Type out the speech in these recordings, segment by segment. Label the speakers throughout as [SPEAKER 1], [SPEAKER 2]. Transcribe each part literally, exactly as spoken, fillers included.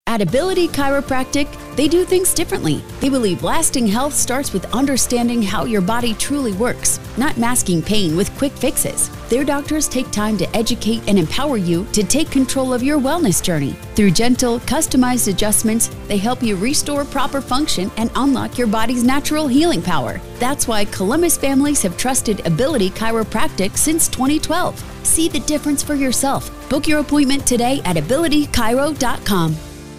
[SPEAKER 1] At Ability Chiropractic, they do things differently. They believe lasting health starts with understanding how your body truly works, not masking pain with quick fixes. Their doctors take time to educate and empower you to take control of your wellness journey. Through gentle, customized adjustments, they help you restore proper function and unlock your body's natural healing power. That's why Columbus families have trusted Ability Chiropractic since twenty twelve. See the difference for yourself. Book your appointment today at ability chiro dot com.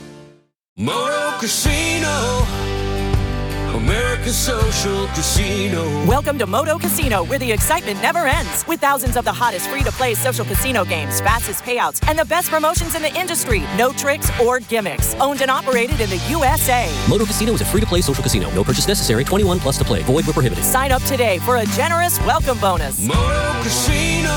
[SPEAKER 2] Moto Casino, America's social casino.
[SPEAKER 3] Welcome to Moto Casino, where the excitement never ends. With thousands of the hottest free-to-play social casino games, fastest payouts, and the best promotions in the industry. No tricks or gimmicks. Owned and operated in the U S A.
[SPEAKER 4] Moto Casino is a free-to-play social casino. No purchase necessary. twenty-one plus to play. Void where prohibited.
[SPEAKER 3] Sign up today for a generous welcome bonus.
[SPEAKER 2] Moto Casino,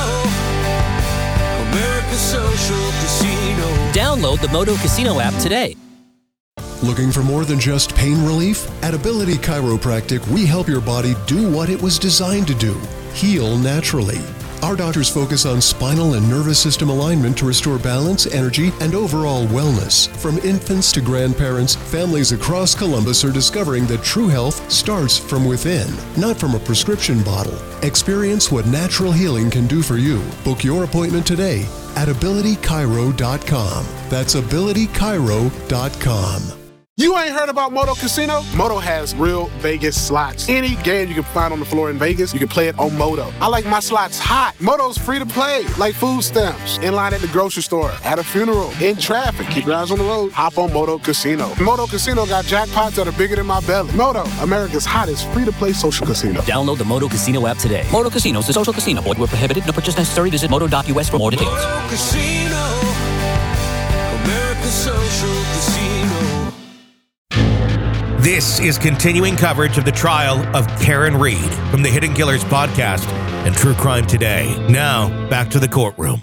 [SPEAKER 2] America's social casino.
[SPEAKER 4] Download the Moto Casino app today.
[SPEAKER 5] Looking for more than just pain relief? At Ability Chiropractic, we help your body do what it was designed to do, heal naturally. Our doctors focus on spinal and nervous system alignment to restore balance, energy, and overall wellness. From infants to grandparents, families across Columbus are discovering that true health starts from within, not from a prescription bottle. Experience what natural healing can do for you. Book your appointment today at ability chiro dot com. That's ability chiro dot com.
[SPEAKER 6] You ain't heard about Moto Casino? Moto has real Vegas slots. Any game you can find on the floor in Vegas, you can play it on Moto. I like my slots hot. Moto's free to play, like food stamps. In line at the grocery store, at a funeral, in traffic. Keep your eyes on the road. Hop on Moto Casino. Moto Casino got jackpots that are bigger than my belly. Moto, America's hottest free-to-play social casino.
[SPEAKER 4] Download the Moto Casino app today. Moto Casino is a social casino. Void where prohibited. No purchase necessary. Visit moto dot U S for more details.
[SPEAKER 2] Moto Casino, America's social casino.
[SPEAKER 7] This is continuing coverage of the trial of Karen Read from the Hidden Killers podcast and True Crime Today. Now, back to the courtroom.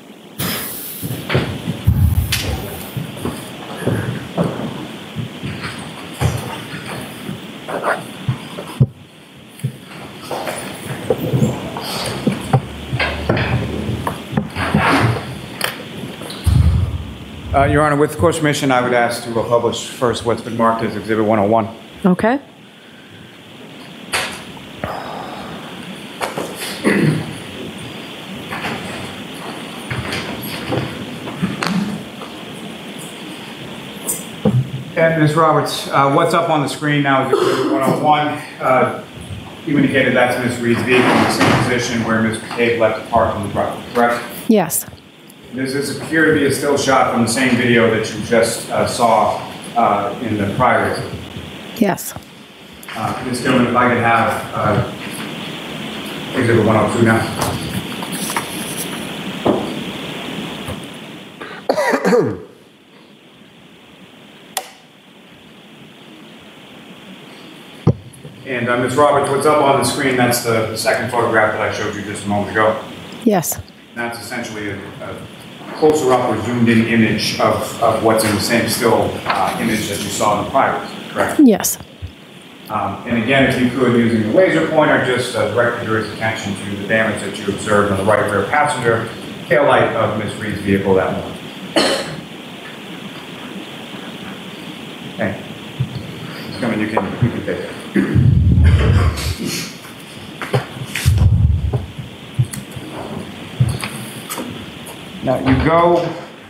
[SPEAKER 8] Uh, Your Honor, with the court's permission, I would ask to uh, publish first what's been marked as Exhibit one oh one.
[SPEAKER 9] Okay.
[SPEAKER 8] And Miz Roberts, uh, what's up on the screen now is Exhibit one oh one. Uh, you indicated that's Miz Reed's vehicle in the same position where Miz McCabe left the park on the property, correct?
[SPEAKER 9] Yes.
[SPEAKER 8] Does this appear to be a still shot from the same video that you just uh, saw uh, in the prior exhibit?
[SPEAKER 9] Yes.
[SPEAKER 8] Uh, Miz Tillman, if I could have uh, Exhibit one oh two now. And uh, Miz Roberts, what's up on the screen, that's the, the second photograph that I showed you just a moment ago.
[SPEAKER 9] Yes.
[SPEAKER 8] That's essentially a, a closer up or zoomed in image of, of what's in the same still uh, image that you saw in the prior, correct?
[SPEAKER 9] Yes.
[SPEAKER 8] Um, and again, if you could, using the laser pointer, just uh, direct the jury's attention to the damage that you observed on the right rear passenger taillight of Miz Reed's vehicle that morning. Okay. Miz Cummings, you can, you can take it. Now you go,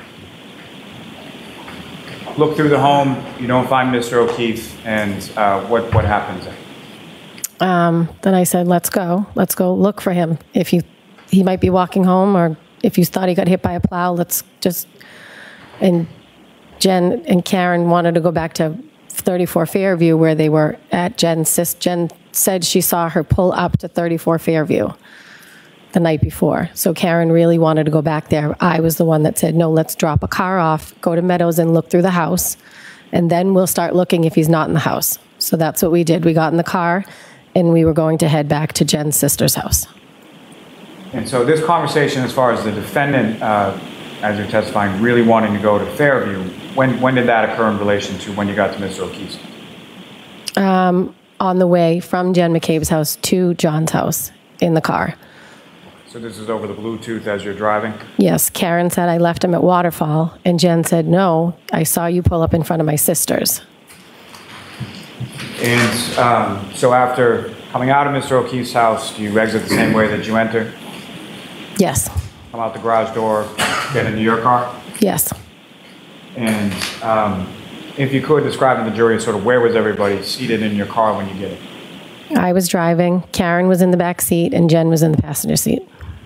[SPEAKER 8] look through the home, you don't find Mister O'Keefe, and uh, what, what happens?
[SPEAKER 9] Um, then I said, let's go. Let's go look for him. If you, he might be walking home, or if you thought he got hit by a plow, let's just, and Jen and Karen wanted to go back to thirty-four Fairview where they were at Jen's sis. Jen said she saw her pull up to thirty-four Fairview the night before. So Karen really wanted to go back there. I was the one that said, no, let's drop a car off, go to Meadows and look through the house, and then we'll start looking if he's not in the house. So that's what we did. We got in the car, and we were going to head back to Jen's sister's house.
[SPEAKER 8] And so this conversation, as far as the defendant, uh, as you're testifying, really wanting to go to Fairview, when, when did that occur in relation to when you got to Mister O'Keefe's?
[SPEAKER 9] Um, on the way from Jen McCabe's house to John's house in the car.
[SPEAKER 8] So this is over the Bluetooth as you're driving?
[SPEAKER 9] Yes, Karen said I left him at Waterfall, and Jen said, no, I saw you pull up in front of my sister's.
[SPEAKER 8] And um, so after coming out of Mister O'Keefe's house, do you exit the same way that you entered?
[SPEAKER 9] Yes.
[SPEAKER 8] Come out the garage door, get into your car?
[SPEAKER 9] Yes.
[SPEAKER 8] And um, if you could describe to the jury sort of where was everybody seated in your car when you get it?
[SPEAKER 9] I was driving, Karen was in the back seat, and Jen was in the passenger seat.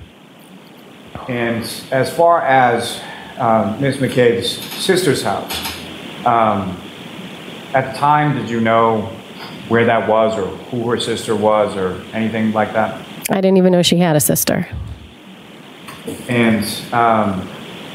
[SPEAKER 8] And as far as um, Miz McCabe's sister's house, um, at the time, did you know where that was or who her sister was or anything like that?
[SPEAKER 9] I didn't even know she had a sister.
[SPEAKER 8] And um,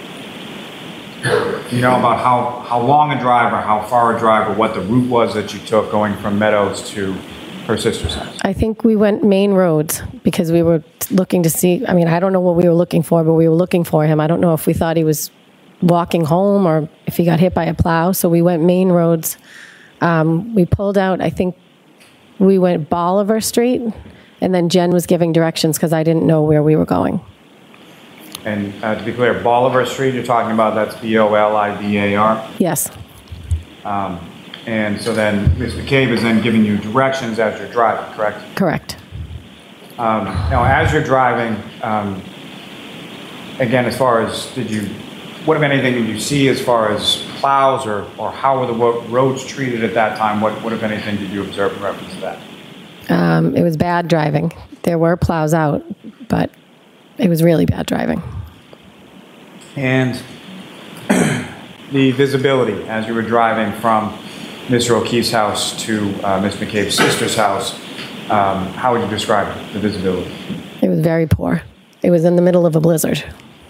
[SPEAKER 8] you know about how, how long a drive or how far a drive or what the route was that you took going from Meadows to her sister's house?
[SPEAKER 9] I think we went main roads because we were looking to see, I mean, I don't know what we were looking for, but we were looking for him. I don't know if we thought he was walking home or if he got hit by a plow. So we went main roads. Um, we pulled out, I think we went Bolivar Street, and then Jen was giving directions because I didn't know where we were going.
[SPEAKER 8] And uh, to be clear, Bolivar Street you're talking about, that's B O L I V A R?
[SPEAKER 9] Yes.
[SPEAKER 8] Um, and so then Miz McCabe is then giving you directions as you're driving, correct?
[SPEAKER 9] Correct.
[SPEAKER 8] Um, now, as you're driving, um, again, as far as did you, what if anything did you see as far as plows or, or how were the wo- roads treated at that time? What, what if anything did you observe in reference to that?
[SPEAKER 9] Um, it was bad driving. There were plows out, but it was really bad driving.
[SPEAKER 8] And the visibility as you were driving from Mister O'Keefe's house to uh, Miz McCabe's sister's house, um, how would you describe the visibility?
[SPEAKER 9] It was very poor. It was in the middle of a blizzard.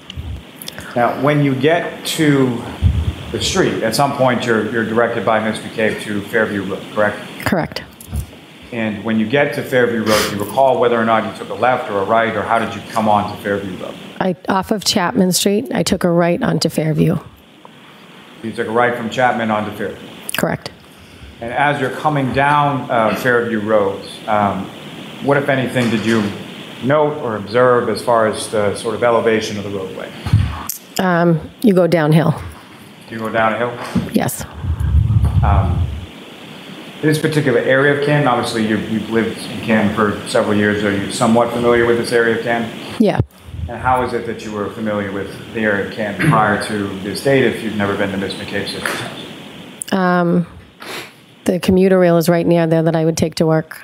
[SPEAKER 8] Now, when you get to the street, at some point you're, you're directed by Miz McCabe to Fairview Road, correct?
[SPEAKER 9] Correct.
[SPEAKER 8] And when you get to Fairview Road, do you recall whether or not you took a left or a right, or how did you come on to Fairview Road?
[SPEAKER 9] I, off of Chapman Street, I took a right onto Fairview.
[SPEAKER 8] You took a right from Chapman onto Fairview?
[SPEAKER 9] Correct.
[SPEAKER 8] And as you're coming down uh, Fairview Road, um, what, if anything, did you note or observe as far as the sort of elevation of the roadway?
[SPEAKER 9] Um, you go downhill.
[SPEAKER 8] Do you go down a hill?
[SPEAKER 9] Yes.
[SPEAKER 8] Um, this particular area of Canton, obviously you've, you've lived in Canton for several years. Are you somewhat familiar with this area of Canton?
[SPEAKER 9] Yeah.
[SPEAKER 8] And how is it that you were familiar with the area of Canton prior to this date if you've never been to Miz McCabe's sister's house?
[SPEAKER 9] Um, the commuter rail is right near there that I would take to work.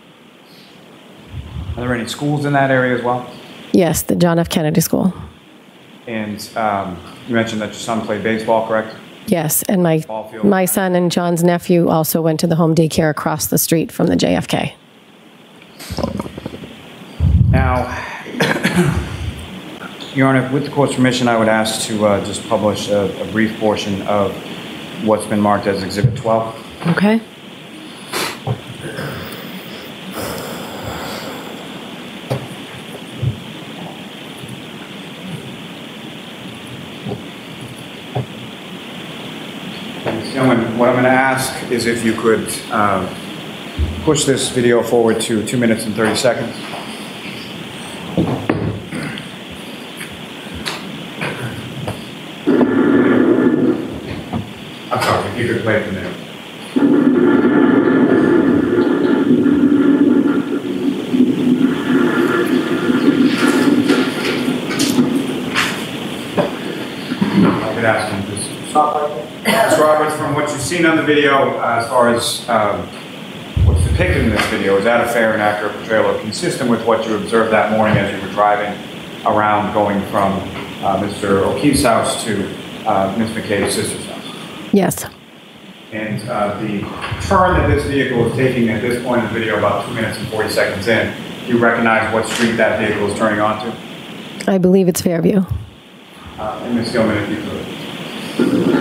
[SPEAKER 8] Are there any schools in that area as well?
[SPEAKER 9] Yes, the John F. Kennedy School.
[SPEAKER 8] And um, you mentioned that your son played baseball, correct?
[SPEAKER 9] Yes, and my my son and John's nephew also went to the home daycare across the street from the J F K.
[SPEAKER 8] Now, Your Honor, with the court's permission, I would ask to uh, just publish a, a brief portion of what's been marked as Exhibit twelve.
[SPEAKER 9] Okay.
[SPEAKER 8] Gentlemen, what I'm going to ask is if you could uh, push this video forward to two minutes and thirty seconds. I'm sorry, if you could play it from there. I could ask him to stop right there. Miz Roberts, from what you've seen on the video, uh, as far as um, what's depicted in this video, is that a fair and accurate portrayal or consistent with what you observed that morning as you were driving around going from uh, Mister O'Keefe's house to uh, Miz McCabe's sister's house?
[SPEAKER 9] Yes.
[SPEAKER 8] And uh, the turn that this vehicle is taking at this point in the video, about two minutes and forty seconds in, do you recognize what street that vehicle is turning onto?
[SPEAKER 9] I believe it's Fairview.
[SPEAKER 8] Uh, and Miz Gilman, if you could.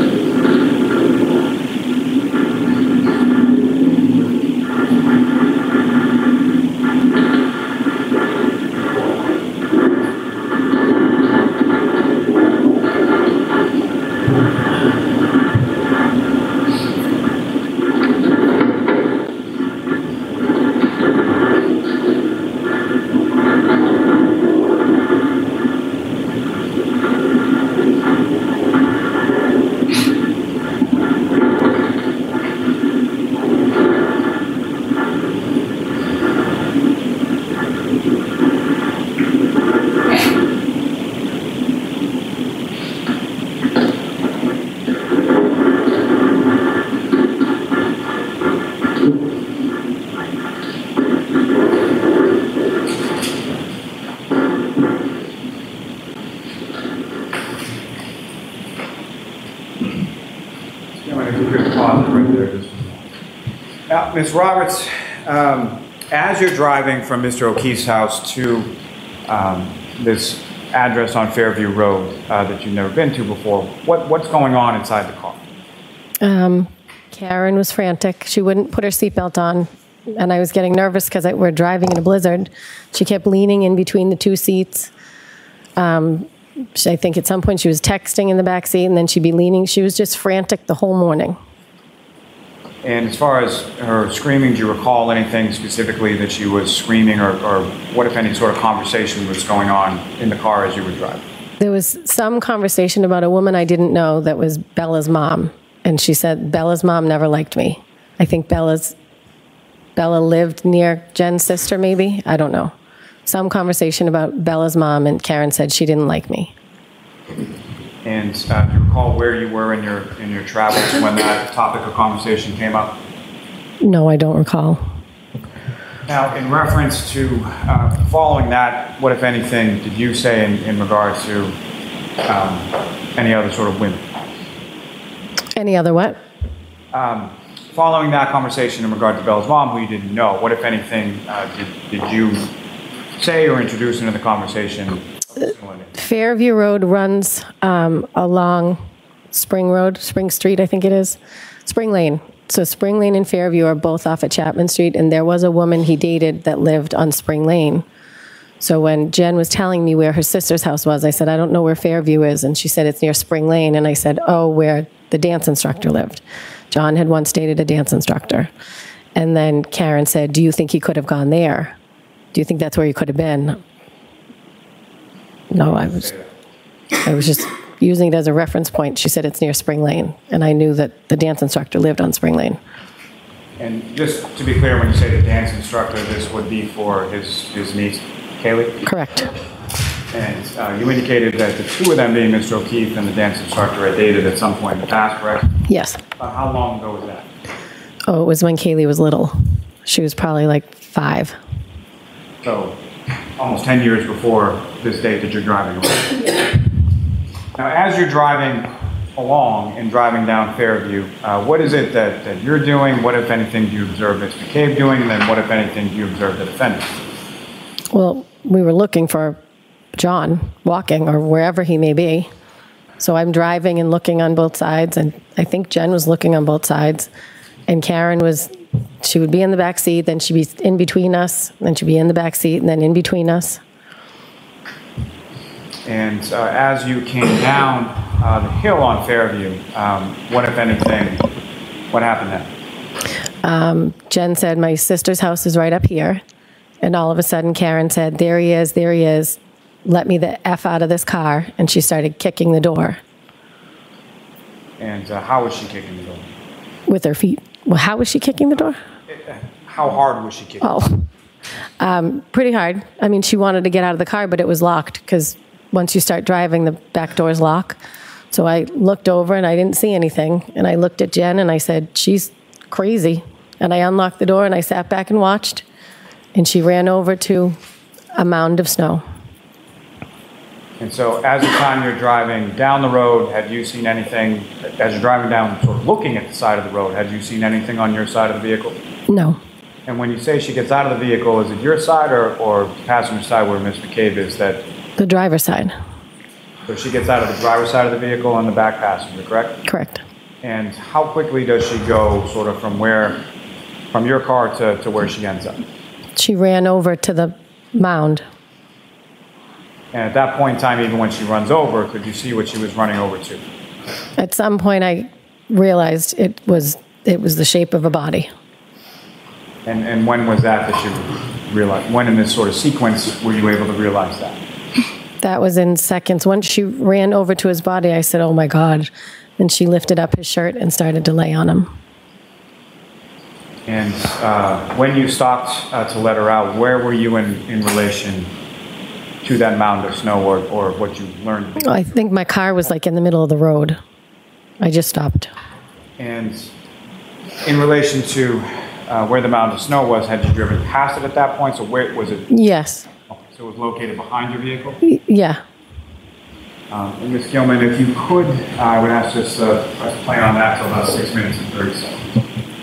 [SPEAKER 8] Gentlemen, if we could pause it right there. Just. Now, Miz Roberts, um, as you're driving from Mister O'Keefe's house to um, this address on Fairview Road uh, that you've never been to before, what, what's going on inside the car?
[SPEAKER 9] Um, Karen was frantic. She wouldn't put her seatbelt on, and I was getting nervous because we're driving in a blizzard. She kept leaning in between the two seats. Um, she, I think at some point she was texting in the back seat, and then she'd be leaning. She was just frantic the whole morning.
[SPEAKER 8] And as far as her screaming, do you recall anything specifically that she was screaming, or, or what, if any, sort of conversation was going on in the car as you were driving?
[SPEAKER 9] There was some conversation about a woman I didn't know that was Bella's mom. And she said, Bella's mom never liked me. I think Bella's, Bella lived near Jen's sister, maybe? I don't know. Some conversation about Bella's mom, and Karen said she didn't like me.
[SPEAKER 8] And uh, do you recall where you were in your in your travels when that topic of conversation came up?
[SPEAKER 9] No, I don't recall.
[SPEAKER 8] Now, in reference to uh, following that, what, if anything, did you say in, in regard to um, any other sort of women?
[SPEAKER 9] Any other what?
[SPEAKER 8] Um, following that conversation in regard to Bella's mom, who you didn't know, what, if anything, uh, did, did you say or introduce into the conversation?
[SPEAKER 9] Fairview Road runs um, along Spring Road, Spring Street, I think it is. Spring Lane. So Spring Lane and Fairview are both off at Chapman Street, and there was a woman he dated that lived on Spring Lane. So when Jen was telling me where her sister's house was, I said, I don't know where Fairview is. And she said, it's near Spring Lane. And I said, oh, where the dance instructor lived. John had once dated a dance instructor. And then Karen said, do you think he could have gone there? Do you think that's where he could have been? No, I was, I was just using it as a reference point. She said it's near Spring Lane, and I knew that the dance instructor lived on Spring Lane.
[SPEAKER 8] And just to be clear, when you say the dance instructor, this would be for his, his niece, Kaylee?
[SPEAKER 9] Correct.
[SPEAKER 8] And uh, you indicated that the two of them, being Mister O'Keefe and the dance instructor, had dated at some point in the past, correct?
[SPEAKER 9] Yes.
[SPEAKER 8] Uh, how long ago was that?
[SPEAKER 9] Oh, it was when Kaylee was little. She was probably like five.
[SPEAKER 8] So, almost ten years before this date that you're driving away. Now, as you're driving along and driving down Fairview, uh, what is it that, that you're doing? What, if anything, do you observe Mister McCabe doing? And then what, if anything, do you observe the defendant?
[SPEAKER 9] Well, we were looking for John walking or wherever he may be. So I'm driving and looking on both sides, and I think Jen was looking on both sides. And Karen was, she would be in the back seat, then she'd be in between us, then she'd be in the back seat, and then in between us.
[SPEAKER 8] And uh, as you came down uh, the hill on Fairview, um, what, if anything, what happened then?
[SPEAKER 9] Um, Jen said, my sister's house is right up here. And all of a sudden, Karen said, there he is, there he is. Let me the F out of this car. And she started kicking the door.
[SPEAKER 8] And uh, how was she kicking the door?
[SPEAKER 9] With her feet. Well, how was she kicking the door?
[SPEAKER 8] How hard was she kicking?
[SPEAKER 9] Oh, um, pretty hard. I mean, she wanted to get out of the car, but it was locked because once you start driving, the back doors lock. So I looked over and I didn't see anything. And I looked at Jen and I said, she's crazy. And I unlocked the door and I sat back and watched. And she ran over to a mound of snow.
[SPEAKER 8] And so as the time you're driving down the road, had you seen anything, as you're driving down, sort of looking at the side of the road, had you seen anything on your side of the vehicle?
[SPEAKER 9] No.
[SPEAKER 8] And when you say she gets out of the vehicle, is it your side or, or passenger side where Mister McCabe is? That
[SPEAKER 9] the driver's side.
[SPEAKER 8] So she gets out of the driver's side of the vehicle and the back passenger, correct?
[SPEAKER 9] Correct.
[SPEAKER 8] And how quickly does she go sort of from where, from your car to, to where she ends up?
[SPEAKER 9] She ran over to the mound.
[SPEAKER 8] And at that point in time, even when she runs over, could you see what she was running over to?
[SPEAKER 9] At some point, I realized it was it was the shape of a body.
[SPEAKER 8] And and when was that that you realized? When in this sort of sequence were you able to realize that?
[SPEAKER 9] That was in seconds. Once she ran over to his body, I said, "Oh my God!" And she lifted up his shirt and started to lay on him.
[SPEAKER 8] And uh, when you stopped uh, to let her out, where were you in, in relation to that mound of snow, or, or what you learned?
[SPEAKER 9] I think my car was like in the middle of the road. I just stopped.
[SPEAKER 8] And in relation to uh, where the mound of snow was, had you driven past it at that point? So where was it?
[SPEAKER 9] Yes.
[SPEAKER 8] Okay, so it was located behind your vehicle?
[SPEAKER 9] Y- yeah.
[SPEAKER 8] Um, and Miz Gilman, if you could, uh, I would ask just uh, press play on that till about six minutes and thirty seconds.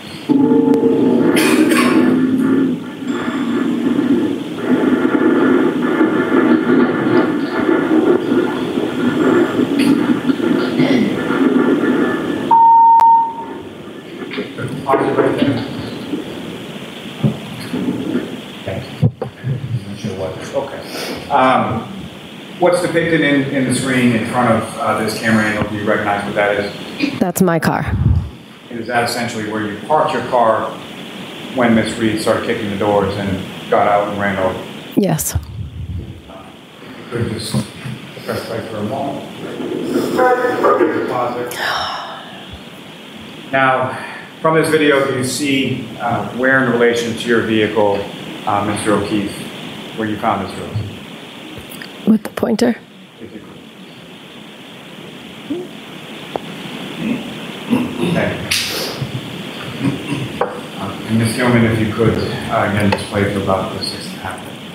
[SPEAKER 8] Pause it right there. Okay. Um, what's depicted in, in the screen in front of uh, this camera angle? Do you recognize what that is?
[SPEAKER 9] That's my car.
[SPEAKER 8] Is that essentially where you parked your car when Miss Reed started kicking the doors and got out and ran over?
[SPEAKER 9] Yes.
[SPEAKER 8] Could you just press play for a moment? Pause it. Now, from this video, do you see uh, where in relation to your vehicle, uh, Mister O'Keefe, where you found this rose?
[SPEAKER 9] With the pointer?
[SPEAKER 8] Okay. Uh, and Miz Gilman, if you could, uh, again, display for about the six and a half minutes.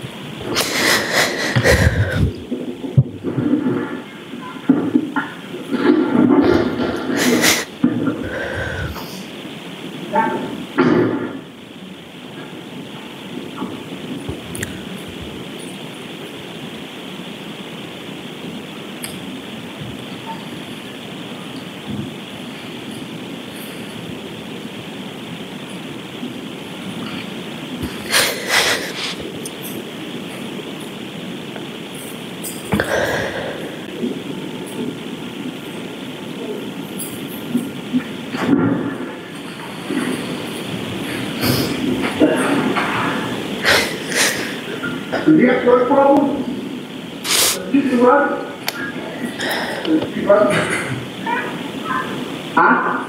[SPEAKER 10] Do you have drug problem? Did you run? Did you run? Huh?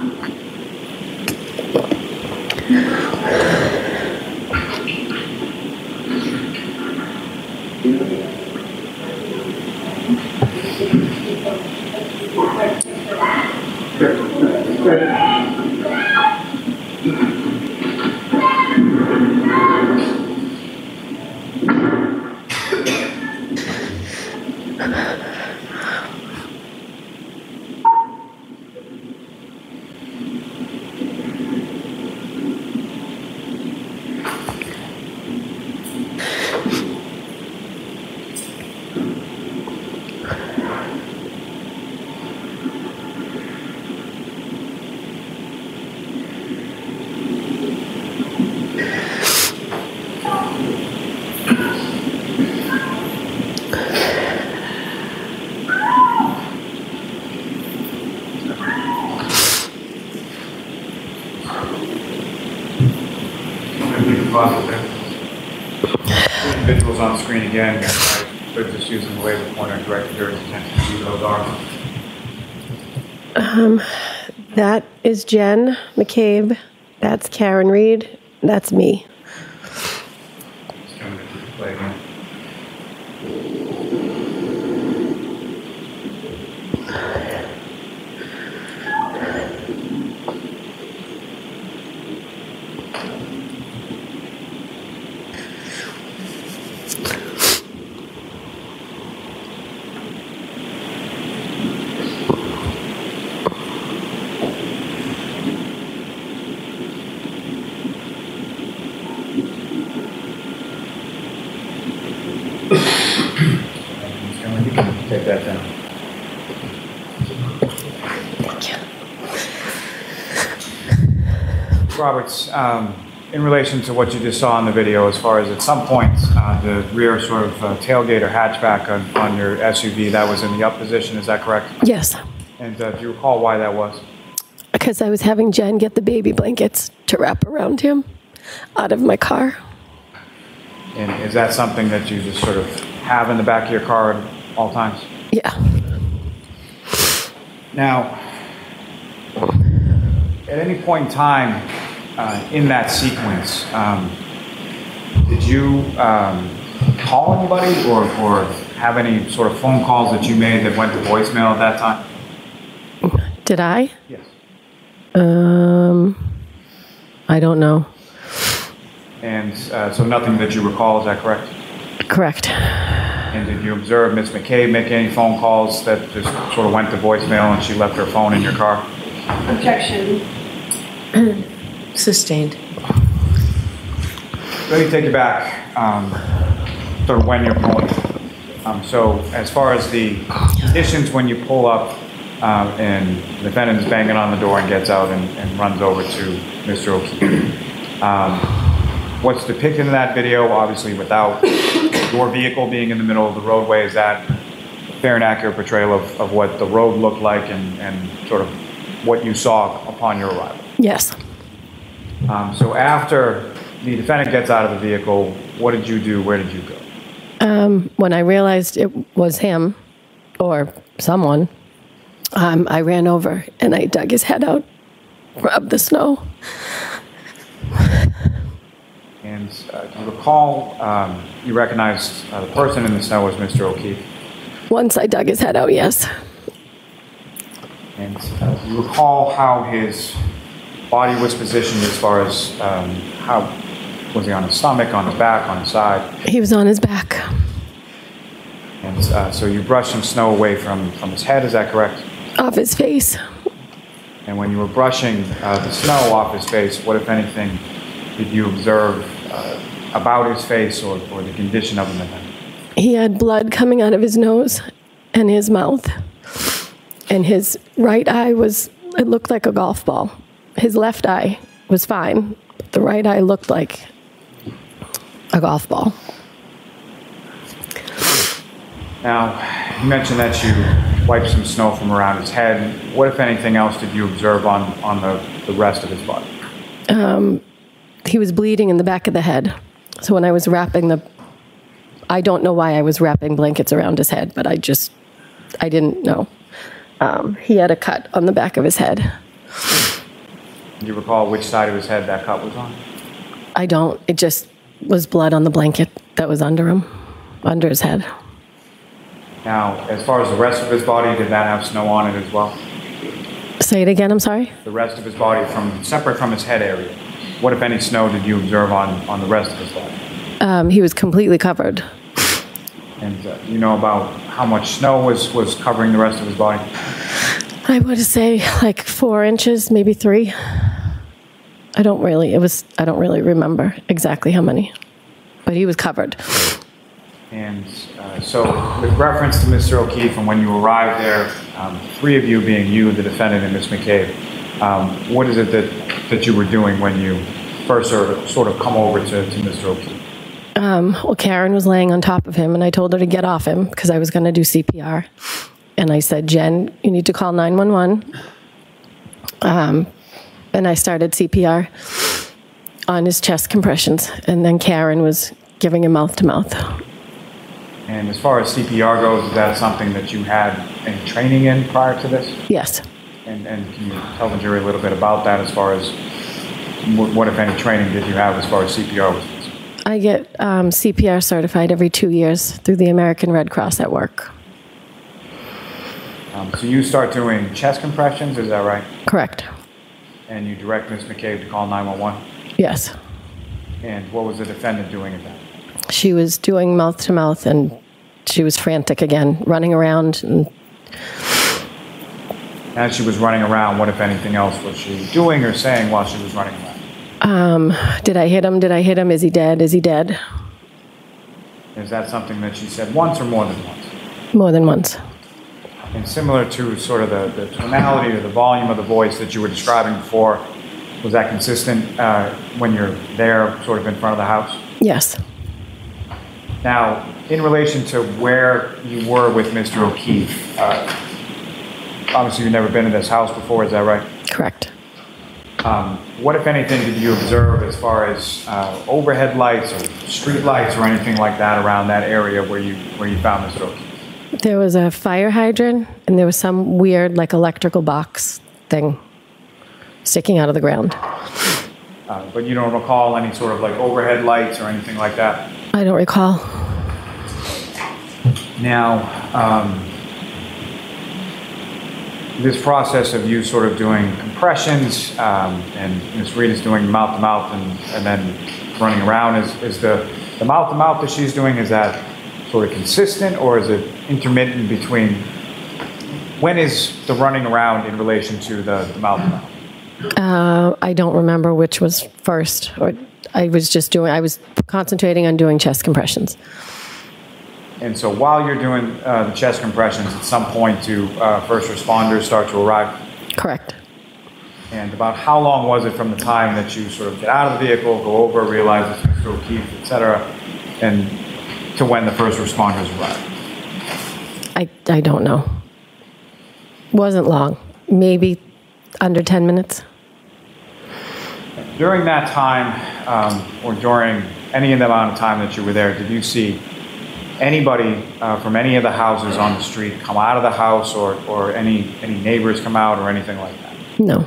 [SPEAKER 8] Individuals on screen again, they're just using the laser pointer and directing your attention to who those are.
[SPEAKER 9] Um, that is Jen McCabe. That's Karen Reed. That's me.
[SPEAKER 8] Just coming to play again. Take that down. Roberts, um, in relation to what you just saw in the video, as far as at some point uh, the rear sort of uh, tailgate or hatchback on, on your S U V, that was in the up position, is that correct?
[SPEAKER 9] Yes.
[SPEAKER 8] And uh, do you recall why that was?
[SPEAKER 9] Because I was having Jen get the baby blankets to wrap around him out of my car.
[SPEAKER 8] And is that something that you just sort of have in the back of your car at all times?
[SPEAKER 9] Yeah.
[SPEAKER 8] Now, at any point in time uh, in that sequence, um, did you um, call anybody or, or have any sort of phone calls that you made that went to voicemail at that time?
[SPEAKER 9] Did I?
[SPEAKER 8] Yes.
[SPEAKER 9] Um, I don't know.
[SPEAKER 8] And uh, so nothing that you recall, is that correct?
[SPEAKER 9] Correct.
[SPEAKER 8] And did you observe Miz McCabe make any phone calls that just sort of went to voicemail and she left her phone in your car?
[SPEAKER 11] Objection.
[SPEAKER 12] Sustained.
[SPEAKER 8] Let me take you back, um, sort of when you're pulling. Um, so as far as the conditions when you pull up um, and the defendant is banging on the door and gets out and, and runs over to Mister O'Keefe. Um, what's depicted in that video, obviously without your vehicle being in the middle of the roadway, is that a fair and accurate portrayal of, of what the road looked like and, and sort of what you saw upon your arrival?
[SPEAKER 9] Yes.
[SPEAKER 8] Um, so after the defendant gets out of the vehicle, what did you do? Where did you go?
[SPEAKER 9] Um, when I realized it was him or someone, um, I ran over and I dug his head out, rubbed the snow.
[SPEAKER 8] And uh, do you recall um, you recognized uh, the person in the snow as Mister O'Keefe?
[SPEAKER 9] Once I dug his head out, yes.
[SPEAKER 8] And uh, do you recall how his body was positioned as far as um, how, was he on his stomach, on his back, on his side?
[SPEAKER 9] He was on his back.
[SPEAKER 8] And uh, so you brushed some snow away from, from his head, is that correct?
[SPEAKER 9] Off his face.
[SPEAKER 8] And when you were brushing uh, the snow off his face, what, if anything, did you observe uh, about his face or, or the condition of him?
[SPEAKER 9] He had blood coming out of his nose and his mouth. And his right eye was, it looked like a golf ball. His left eye was fine, but the right eye looked like a golf ball.
[SPEAKER 8] Now, you mentioned that you wiped some snow from around his head. What, if anything else, did you observe on, on the, the rest of his body?
[SPEAKER 9] Um, he was bleeding in the back of the head. So when I was wrapping the, I don't know why I was wrapping blankets around his head, but I just, I didn't know. Um, he had a cut on the back of his head.
[SPEAKER 8] Do you recall which side of his head that cut was on?
[SPEAKER 9] I don't. It just was blood on the blanket that was under him, under his head.
[SPEAKER 8] Now, as far as the rest of his body, did that have snow on it as well?
[SPEAKER 9] Say it again, I'm sorry?
[SPEAKER 8] The rest of his body, from separate from his head area. What, if any, snow did you observe on, on the rest of his body?
[SPEAKER 9] Um, he was completely covered.
[SPEAKER 8] And uh, you know about how much snow was, was covering the rest of his body?
[SPEAKER 9] I would say like four inches, maybe three. I don't really, it was, I don't really remember exactly how many, but he was covered.
[SPEAKER 8] And uh, so with reference to Mister O'Keefe and when you arrived there, um, three of you being you, the defendant, and Miz McCabe, um, what is it that, that you were doing when you first sort of, sort of come over to, to Mister O'Keefe?
[SPEAKER 9] Um, well, Karen was laying on top of him, and I told her to get off him because I was going to do C P R. And I said, Jen, you need to call nine one one. Um, and I started C P R on his chest compressions. And then Karen was giving him mouth to mouth.
[SPEAKER 8] And as far as C P R goes, is that something that you had any training in prior to this?
[SPEAKER 9] Yes.
[SPEAKER 8] And, and can you tell the jury a little bit about that as far as what, what if any, training did you have as far as C P R was concerned?
[SPEAKER 9] I get um, C P R certified every two years through the American Red Cross at work.
[SPEAKER 8] Um, so you start doing chest compressions, is that right?
[SPEAKER 9] Correct.
[SPEAKER 8] And you direct Miz McCabe to call nine one one?
[SPEAKER 9] Yes.
[SPEAKER 8] And what was the defendant doing at that?
[SPEAKER 9] She was doing mouth to mouth, and she was frantic again, running around. And
[SPEAKER 8] as she was running around, what, if anything else, was she doing or saying while she was running around?
[SPEAKER 9] Um, did I hit him? Did I hit him? Is he dead? Is he dead?
[SPEAKER 8] Is that something that she said once or more than once?
[SPEAKER 9] More than once.
[SPEAKER 8] And similar to sort of the, the tonality or the volume of the voice that you were describing before, was that consistent uh, when you're there sort of in front of the house?
[SPEAKER 9] Yes.
[SPEAKER 8] Now, in relation to where you were with Mister O'Keefe, uh, obviously you've never been in this house before, is that right?
[SPEAKER 9] Correct.
[SPEAKER 8] Um, what, if anything, did you observe as far as uh, overhead lights or street lights or anything like that around that area where you where you found Mister O'Keefe?
[SPEAKER 9] There was a fire hydrant, and there was some weird, like, electrical box thing sticking out of the ground.
[SPEAKER 8] Uh, but you don't recall any sort of, like, overhead lights or anything like that?
[SPEAKER 9] I don't recall.
[SPEAKER 8] Now, um, this process of you sort of doing compressions um, and Miz Reed is doing mouth-to-mouth and, and then running around, is, is the, the mouth-to-mouth that she's doing, is that sort of consistent, or is it intermittent between, when is the running around in relation to the, the mouth to mouth?
[SPEAKER 9] Uh, I don't remember which was first. Or I was just doing, I was concentrating on doing chest compressions.
[SPEAKER 8] And so while you're doing uh, the chest compressions, at some point do uh, first responders start to arrive?
[SPEAKER 9] Correct.
[SPEAKER 8] And about how long was it from the time that you sort of get out of the vehicle, go over, realize it's Mister O'Keefe, et cetera, and to when the first responders arrive?
[SPEAKER 9] I, I don't know. Wasn't long. Maybe under ten minutes.
[SPEAKER 8] During that time, um, or during any amount of time that you were there, did you see anybody uh, from any of the houses on the street come out of the house, or, or any, any neighbors come out, or anything like that?
[SPEAKER 9] No.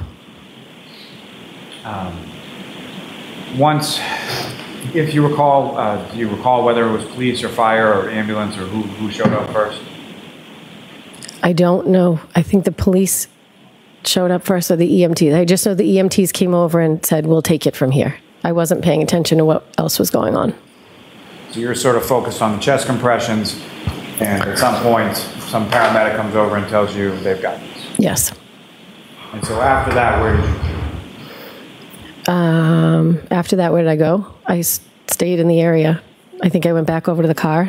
[SPEAKER 8] Um, once, if you recall, uh, do you recall whether it was police or fire or ambulance, or who, who showed up first?
[SPEAKER 9] I don't know. I think the police showed up first, or the E M Ts. I just know the E M Ts came over and said, we'll take it from here. I wasn't paying attention to what else was going on.
[SPEAKER 8] So you're sort of focused on the chest compressions, and at some point, some paramedic comes over and tells you they've got this.
[SPEAKER 9] Yes.
[SPEAKER 8] And so after that, where did you go?
[SPEAKER 9] Um, after that, where did I go? I s- stayed in the area. I think I went back over to the car.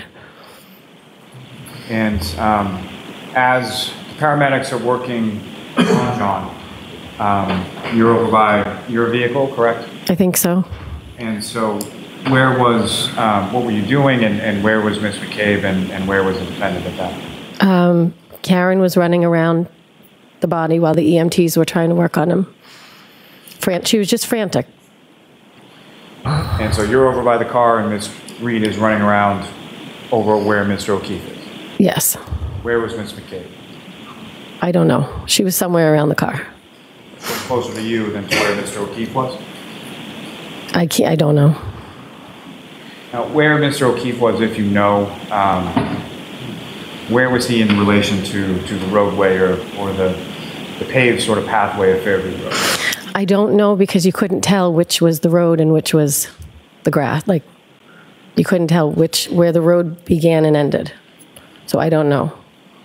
[SPEAKER 8] And um, as the paramedics are working on John, um, you're over by your vehicle, correct?
[SPEAKER 9] I think so.
[SPEAKER 8] And so where was, um, what were you doing, and, and where was Miss McCabe, and, and where was the defendant at that point?
[SPEAKER 9] Um, Karen was running around the body while the E M Ts were trying to work on him. Fran- she was just frantic.
[SPEAKER 8] And so you're over by the car, and Miss Reed is running around over where Mister O'Keefe is?
[SPEAKER 9] Yes.
[SPEAKER 8] Where was Miss McCabe?
[SPEAKER 9] I don't know. She was somewhere around the car.
[SPEAKER 8] Closer to you than to where Mister O'Keefe was?
[SPEAKER 9] I can't, I don't know.
[SPEAKER 8] Now, where Mister O'Keefe was, if you know, um, where was he in relation to, to the roadway, or, or the, the paved sort of pathway of Fairview Road?
[SPEAKER 9] I don't know, because you couldn't tell which was the road and which was the grass. Like, you couldn't tell which, where the road began and ended. So I don't know.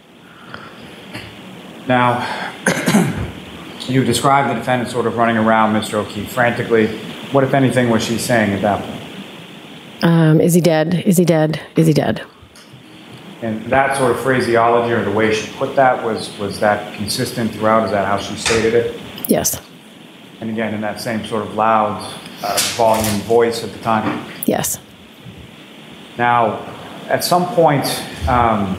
[SPEAKER 8] Now, you described the defendant sort of running around Mister O'Keefe frantically. What, if anything, was she saying at that point?
[SPEAKER 9] Um, is he dead? Is he dead? Is he dead?
[SPEAKER 8] And that sort of phraseology, or the way she put that, was, was that consistent throughout? Is that how she stated it?
[SPEAKER 9] Yes.
[SPEAKER 8] And again, in that same sort of loud uh, volume voice at the time?
[SPEAKER 9] Yes.
[SPEAKER 8] Now, at some point, um,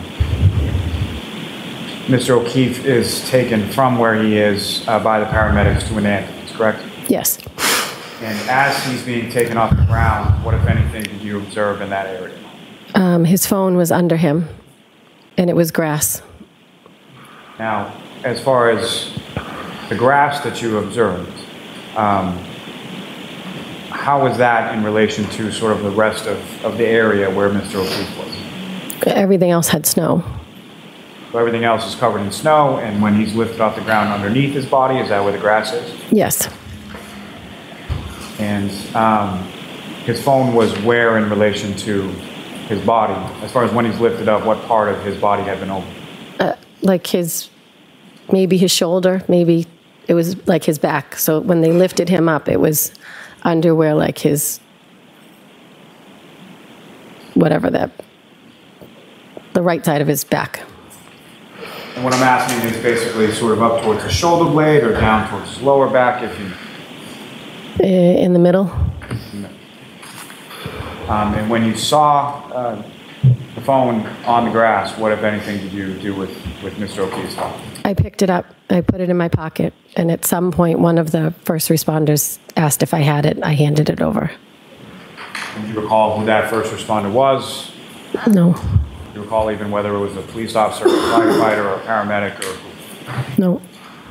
[SPEAKER 8] Mister O'Keefe is taken from where he is uh, by the paramedics to an ambulance, correct?
[SPEAKER 9] Yes.
[SPEAKER 8] And as he's being taken off the ground, what, if anything, did you observe in that area?
[SPEAKER 9] Um, his phone was under him, and it was grass.
[SPEAKER 8] Now, as far as the grass that you observed, um, how was that in relation to sort of the rest of, of the area where Mister O'Keefe was?
[SPEAKER 9] Everything else had snow.
[SPEAKER 8] So everything else is covered in snow, and when he's lifted off the ground underneath his body, is that where the grass is?
[SPEAKER 9] Yes.
[SPEAKER 8] And um, his phone was where in relation to his body? As far as when he's lifted up, what part of his body had been open?
[SPEAKER 9] Uh, like his, maybe his shoulder, maybe it was like his back. So when they lifted him up, it was under where, like his, whatever that, the right side of his back.
[SPEAKER 8] And what I'm asking is basically sort of up towards the shoulder blade, or down towards his lower back, if you...
[SPEAKER 9] In the middle.
[SPEAKER 8] Um, and when you saw uh, the phone on the grass, what, if anything, did you do with, with Mister O'Keefe's phone?
[SPEAKER 9] I picked it up. I put it in my pocket. And at some point, one of the first responders asked if I had it. I handed it over.
[SPEAKER 8] And do you recall who that first responder was?
[SPEAKER 9] No.
[SPEAKER 8] Do you recall even whether it was a police officer, or a firefighter, or a paramedic, or who?
[SPEAKER 9] No.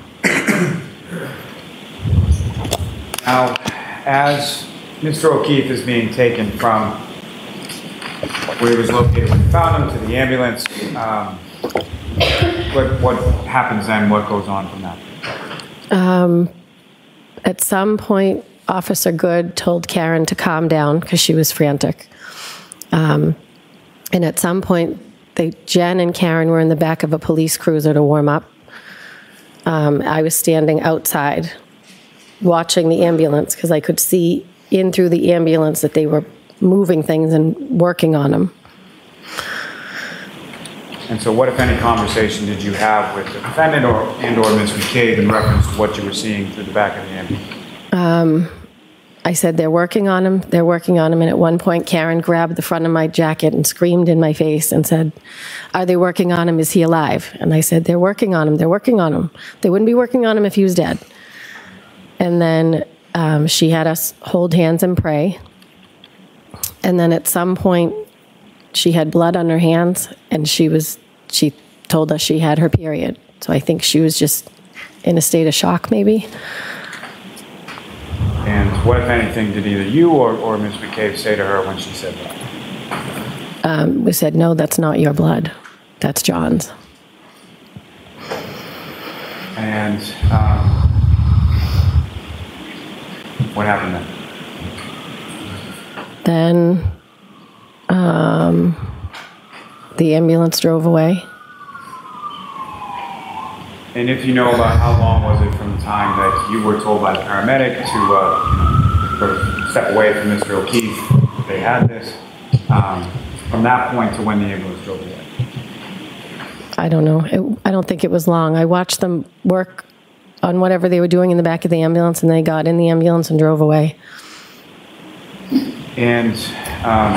[SPEAKER 8] Now, as Mister O'Keefe is being taken from where he was located when you found him to the ambulance, um, what, what happens then? What goes on from that?
[SPEAKER 9] Um, at some point, Officer Good told Karen to calm down because she was frantic. Um, And at some point, they, Jen and Karen were in the back of a police cruiser to warm up. Um, I was standing outside watching the ambulance because I could see in through the ambulance that they were moving things and working on them.
[SPEAKER 8] And so what, if any, conversation did you have with the defendant or and or Miz McCabe in reference to what you were seeing through the back of the ambulance?
[SPEAKER 9] Um, I said, they're working on him, they're working on him. And at one point, Karen grabbed the front of my jacket and screamed in my face and said, are they working on him? Is he alive? And I said, they're working on him, they're working on him. They wouldn't be working on him if he was dead. And then um, she had us hold hands and pray. And then at some point, she had blood on her hands, and she was, she told us she had her period. So I think she was just in a state of shock, maybe.
[SPEAKER 8] And what, if anything, did either you or, or Miz McCabe say to her when she said that?
[SPEAKER 9] Um, we said, no, that's not your blood. That's John's.
[SPEAKER 8] And um, what happened then?
[SPEAKER 9] Then um, the ambulance drove away.
[SPEAKER 8] And if you know about how long was it from the time that you were told by the paramedic to uh, sort of step away from Mister O'Keefe, they had this, um, from that point to when the ambulance drove away?
[SPEAKER 9] I don't know. It, I don't think it was long. I watched them work on whatever they were doing in the back of the ambulance, and they got in the ambulance and drove away.
[SPEAKER 8] And um,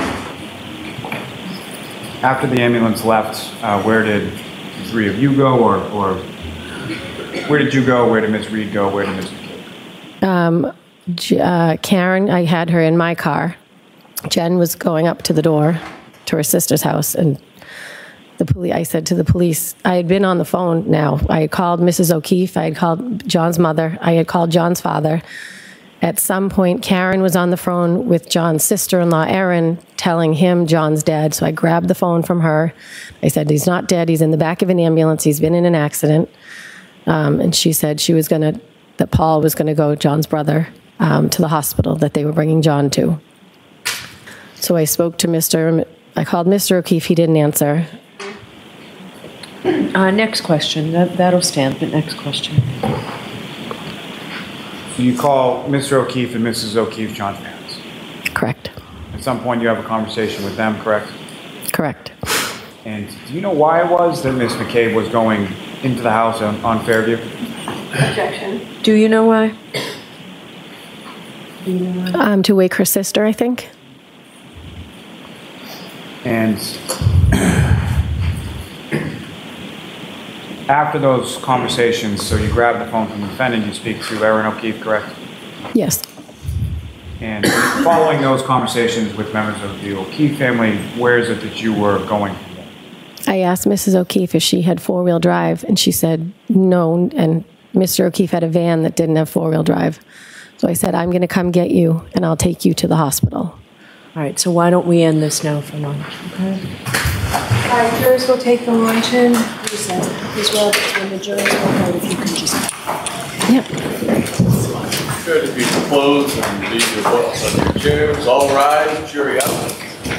[SPEAKER 8] after the ambulance left, uh, where did the three of you go, or, or where did you go? Where did Miz Reed go? Where did Miz go?
[SPEAKER 9] Um, uh, Karen, I had her in my car. Jen was going up to the door to her sister's house, and the police. I said to the police, I had been on the phone now. I had called Missus O'Keefe. I had called John's mother. I had called John's father. At some point, Karen was on the phone with John's sister-in-law, Erin, telling him John's dead. So I grabbed the phone from her. I said, he's not dead. He's in the back of an ambulance. He's been in an accident. Um, and she said she was going to, that Paul was going to go, John's brother, um, to the hospital that they were bringing John to. So I spoke to Mister I called Mister O'Keefe. He didn't answer.
[SPEAKER 11] Uh, next question. That, that'll stand, but next question.
[SPEAKER 8] So you call Mister O'Keefe and Missus O'Keefe John's parents?
[SPEAKER 9] Correct.
[SPEAKER 8] At some point you have a conversation with them, correct?
[SPEAKER 9] Correct.
[SPEAKER 8] And do you know why it was that Miz McCabe was going into the house on, on Fairview?
[SPEAKER 11] Objection. Do you know why? Do you know why?
[SPEAKER 9] Um, to wake her sister, I think.
[SPEAKER 8] And after those conversations, so you grab the phone from the defendant, you speak to Erin O'Keefe, correct?
[SPEAKER 9] Yes.
[SPEAKER 8] And following those conversations with members of the O'Keefe family, where is it that you were going from there?
[SPEAKER 9] I asked Missus O'Keefe if she had four-wheel drive, and she said no, and Mister O'Keefe had a van that didn't have four-wheel drive. So I said, I'm going to come get you, and I'll take you to the hospital.
[SPEAKER 11] All right, so why don't we end this now for lunch, okay?
[SPEAKER 12] All right, jurors will take the luncheon recess. As well, when the jurors will vote, if you can just...
[SPEAKER 9] Yep.
[SPEAKER 13] Good, if you can close and leave your books on your chairs. All rise, jury out.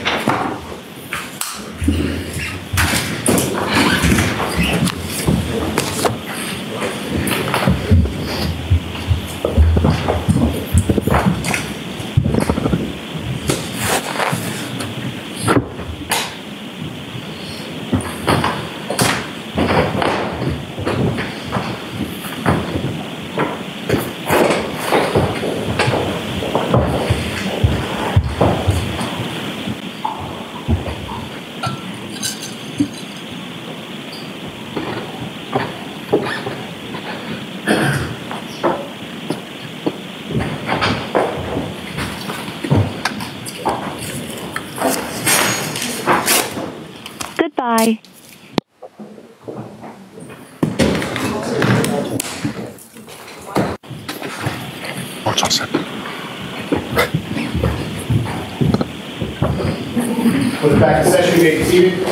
[SPEAKER 14] Goodbye.
[SPEAKER 6] Watch on set.
[SPEAKER 15] Put it back in session, you may be seated.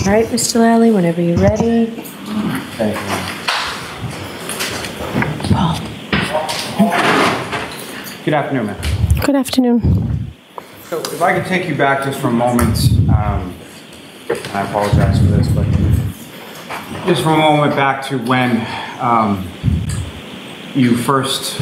[SPEAKER 11] All right, Mister Lally, whenever you're ready.
[SPEAKER 8] Thank you.
[SPEAKER 11] Paul.
[SPEAKER 8] Good afternoon, ma'am.
[SPEAKER 9] Good afternoon.
[SPEAKER 8] So if I could take you back just for a moment, um, and I apologize for this, but just for a moment back to when um, you first,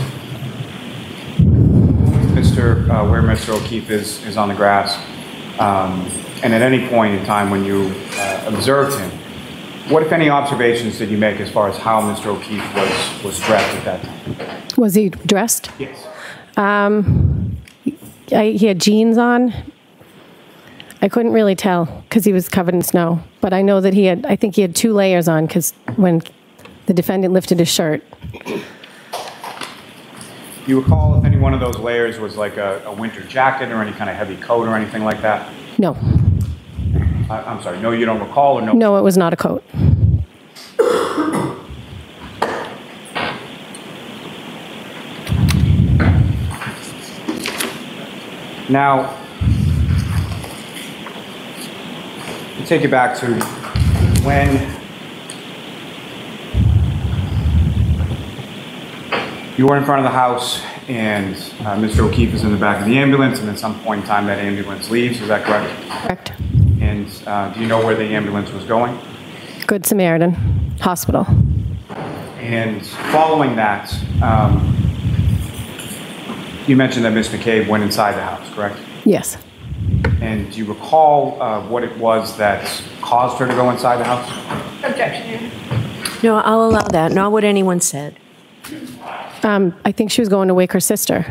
[SPEAKER 8] Mister Uh, where Mister O'Keefe is, is on the grass, um, and at any point in time when you uh, observed him, what, if any, observations did you make as far as how Mister O'Keefe was, was dressed at that time?
[SPEAKER 9] Was he dressed?
[SPEAKER 8] Yes.
[SPEAKER 9] Um, I, he had jeans on. I couldn't really tell because he was covered in snow. But I know that he had, I think he had two layers on because when the defendant lifted his shirt.
[SPEAKER 8] Do you recall if any one of those layers was like a, a winter jacket or any kind of heavy coat or anything like that?
[SPEAKER 9] No.
[SPEAKER 8] I, I'm sorry, no, you don't recall or no?
[SPEAKER 9] No, it was not a coat.
[SPEAKER 8] Now, to take you back to when you were in front of the house and uh, Mister O'Keefe is in the back of the ambulance, and at some point in time that ambulance leaves, is that correct?
[SPEAKER 9] Correct.
[SPEAKER 8] And uh, do you know where the ambulance was going?
[SPEAKER 9] Good Samaritan Hospital.
[SPEAKER 8] And following that, um, you mentioned that Miz McCabe went inside the house, correct?
[SPEAKER 9] Yes.
[SPEAKER 8] And do you recall uh, what it was that caused her to go inside the house?
[SPEAKER 11] Objection. No, I'll allow that. Not what anyone said.
[SPEAKER 9] Um, I think she was going to wake her sister.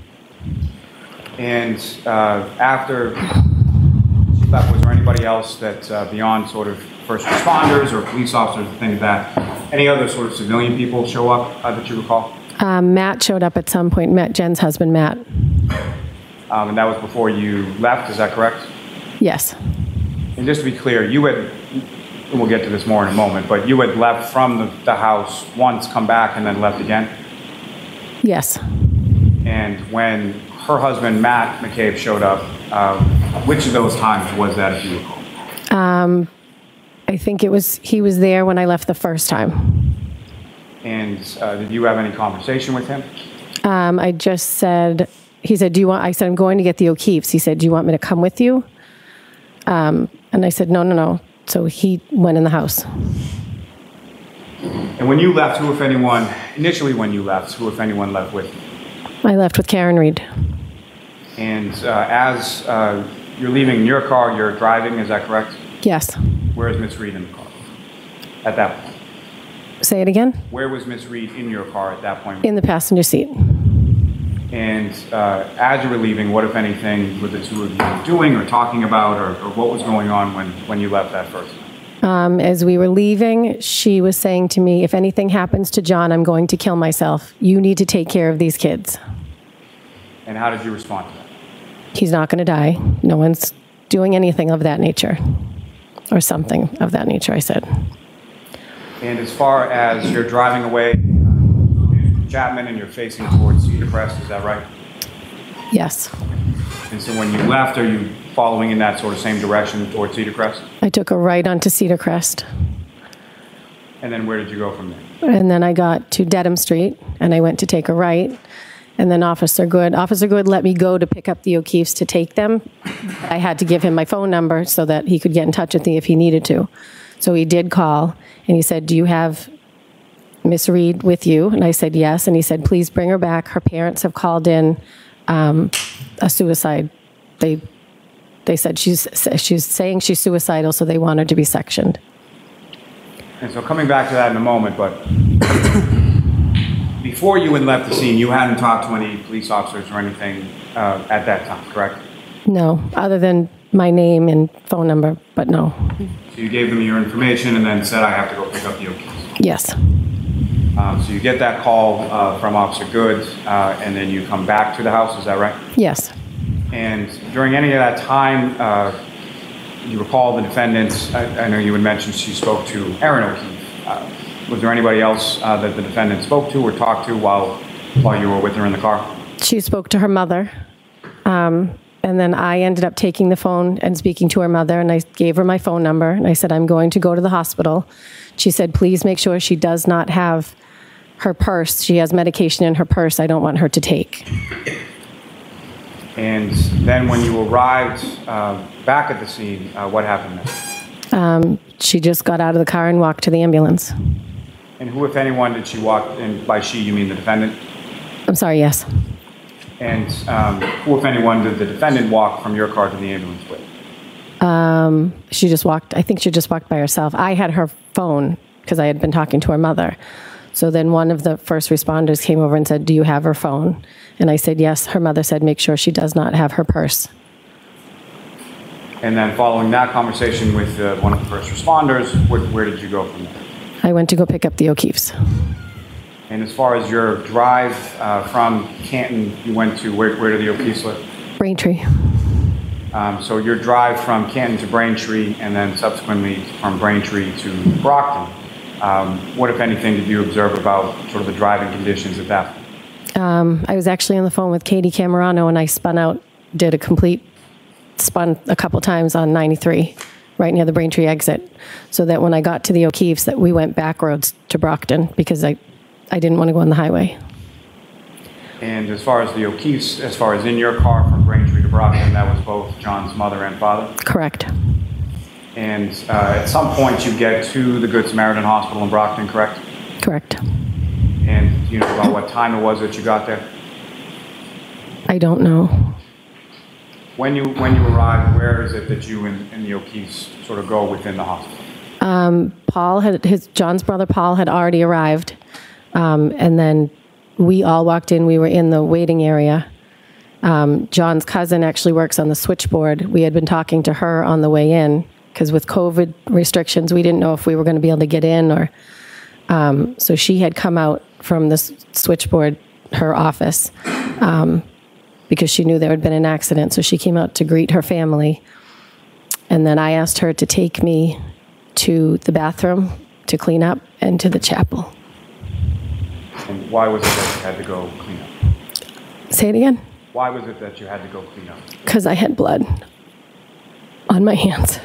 [SPEAKER 8] And uh, after she left, was there anybody else that, uh, beyond sort of first responders or police officers and things like that, any other sort of civilian people show up uh, that you recall?
[SPEAKER 9] Um, Matt showed up at some point, Matt, Jen's husband, Matt.
[SPEAKER 8] Um, and that was before you left, is that correct?
[SPEAKER 9] Yes.
[SPEAKER 8] And just to be clear, you had, and we'll get to this more in a moment, but you had left from the, the house once, come back, and then left again?
[SPEAKER 9] Yes.
[SPEAKER 8] And when her husband, Matt McCabe, showed up, uh, which of those times was that, if you recall?
[SPEAKER 9] Um, I think it was, he was there when I left the first time.
[SPEAKER 8] And uh, did you have any conversation with him?
[SPEAKER 9] Um, I just said, he said, do you want, I said, I'm going to get the O'Keefes. He said, do you want me to come with you? Um, and I said, no, no, no. So he went in the house.
[SPEAKER 8] And when you left, who, if anyone, initially when you left, who, if anyone, left with you?
[SPEAKER 9] I left with Karen Reed.
[SPEAKER 8] And uh, as uh, you're leaving in your car, you're driving, is that correct?
[SPEAKER 9] Yes.
[SPEAKER 8] Where is Miss Reed in the car at that point?
[SPEAKER 9] Say it again?
[SPEAKER 8] Where was Miss Reed in your car at that point?
[SPEAKER 9] In the passenger seat.
[SPEAKER 8] And uh, as you were leaving, what, if anything, were the two of you doing or talking about, or, or what was going on when, when you left that first time?
[SPEAKER 9] Um, as we were leaving, she was saying to me, if anything happens to John, I'm going to kill myself. You need to take care of these kids.
[SPEAKER 8] And how did you respond to that?
[SPEAKER 9] He's not going to die. No one's doing anything of that nature. Or something of that nature, I said.
[SPEAKER 8] And as far as you're driving away from Chapman and you're facing towards Cedar Crest, is that right?
[SPEAKER 9] Yes.
[SPEAKER 8] And so when you left, are you following in that sort of same direction towards Cedar Crest?
[SPEAKER 9] I took a right onto Cedar Crest.
[SPEAKER 8] And then where did you go from there?
[SPEAKER 9] And then I got to Dedham Street, and I went to take a right. And then Officer Good, Officer Good let me go to pick up the O'Keefes to take them. I had to give him my phone number so that he could get in touch with me if he needed to. So he did call, and he said, do you have Miss Reed with you? And I said, yes. And he said, please bring her back. Her parents have called in um, a suicide. They they said she's she's saying she's suicidal, so they want her to be sectioned.
[SPEAKER 8] And so coming back to that in a moment, but before you had left the scene, you hadn't talked to any police officers or anything uh, at that time, correct?
[SPEAKER 9] No, other than my name and phone number, but no.
[SPEAKER 8] So you gave them your information and then said, I have to go pick up the O'Keefes.
[SPEAKER 9] Yes.
[SPEAKER 8] Um, so you get that call uh, from Officer Good, uh, and then you come back to the house, is that right?
[SPEAKER 9] Yes.
[SPEAKER 8] And during any of that time, uh, you recall the defendant, I, I know you had mentioned she spoke to Erin O'Keefe. Uh, was there anybody else uh, that the defendant spoke to or talked to while, while you were with her in the car?
[SPEAKER 9] She spoke to her mother. Um, and then I ended up taking the phone and speaking to her mother, and I gave her my phone number, and I said, I'm going to go to the hospital. She said, please make sure she does not have her purse. She has medication in her purse I don't want her to take.
[SPEAKER 8] And then when you arrived uh, back at the scene, uh, what happened then?
[SPEAKER 9] Um, she just got out of the car and walked to the ambulance.
[SPEAKER 8] And who, if anyone, did she walk, and by she you mean the defendant?
[SPEAKER 9] I'm sorry, yes.
[SPEAKER 8] And um, who, if anyone, did the defendant walk from your car to the ambulance with?
[SPEAKER 9] Um, she just walked, I think she just walked by herself. I had her phone because I had been talking to her mother. So then one of the first responders came over and said, do you have her phone? And I said, yes. Her mother said, make sure she does not have her purse.
[SPEAKER 8] And then following that conversation with uh, one of the first responders, where, where did you go from there?
[SPEAKER 9] I went to go pick up the O'Keefes.
[SPEAKER 8] And as far as your drive uh, from Canton, you went to, where, where do the O'Keefes live?
[SPEAKER 9] Braintree.
[SPEAKER 8] Um, so your drive from Canton to Braintree, and then subsequently from Braintree to Brockton, um, what, if anything, did you observe about sort of the driving conditions at that point?
[SPEAKER 9] Um, I was actually on the phone with Katie Camerano, and I spun out, did a complete spun a couple times on ninety-three, right near the Braintree exit, so that when I got to the O'Keefes, that we went back roads to Brockton because I I didn't want to go on the highway.
[SPEAKER 8] And as far as the O'Keefes, as far as in your car from Braintree to Brockton, that was both John's mother and father?
[SPEAKER 9] Correct.
[SPEAKER 8] And uh, at some point you get to the Good Samaritan Hospital in Brockton, correct?
[SPEAKER 9] Correct.
[SPEAKER 8] And do you know about what time it was that you got there?
[SPEAKER 9] I don't know.
[SPEAKER 8] When you when you arrived, where is it that you and, and the O'Keefes sort of go within the hospital?
[SPEAKER 9] Um, Paul had, his, John's brother Paul had already arrived. Um, and then we all walked in. We were in the waiting area. Um, John's cousin actually works on the switchboard. We had been talking to her on the way in because with COVID restrictions, we didn't know if we were going to be able to get in or, um, so she had come out from the switchboard, her office, um, because she knew there had been an accident. So she came out to greet her family. And then I asked her to take me to the bathroom to clean up and to the chapel.
[SPEAKER 8] And why was it that you had to go clean up?
[SPEAKER 9] Say it again?
[SPEAKER 8] Why was it that you had to go clean up?
[SPEAKER 9] Because I had blood on my hands.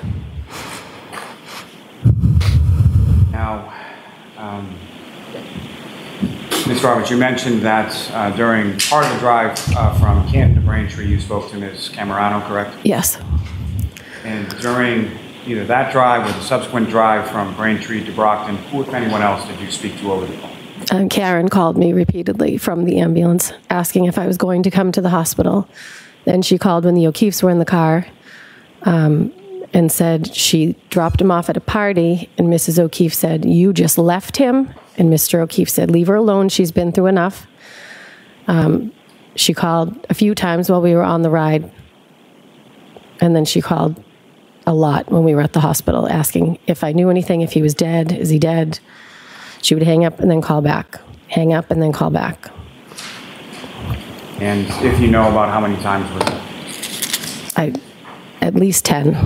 [SPEAKER 8] Now, um, Miz Roberts, you mentioned that uh, during part of the drive uh, from Canton to Braintree, you spoke to Miz Camerano, correct?
[SPEAKER 9] Yes.
[SPEAKER 8] And during either that drive or the subsequent drive from Braintree to Brockton, who, if anyone else, did you speak to over the phone?
[SPEAKER 9] Um, Karen called me repeatedly from the ambulance asking if I was going to come to the hospital. Then she called when the O'Keefes were in the car um, and said she dropped him off at a party, and Missus O'Keefe said, you just left him? And Mister O'Keefe said, leave her alone. She's been through enough. Um, she called a few times while we were on the ride, and then she called a lot when we were at the hospital asking if I knew anything, if he was dead, is he dead? She would hang up and then call back, hang up and then call back.
[SPEAKER 8] And if you know about how many times was it?
[SPEAKER 9] I, at least ten.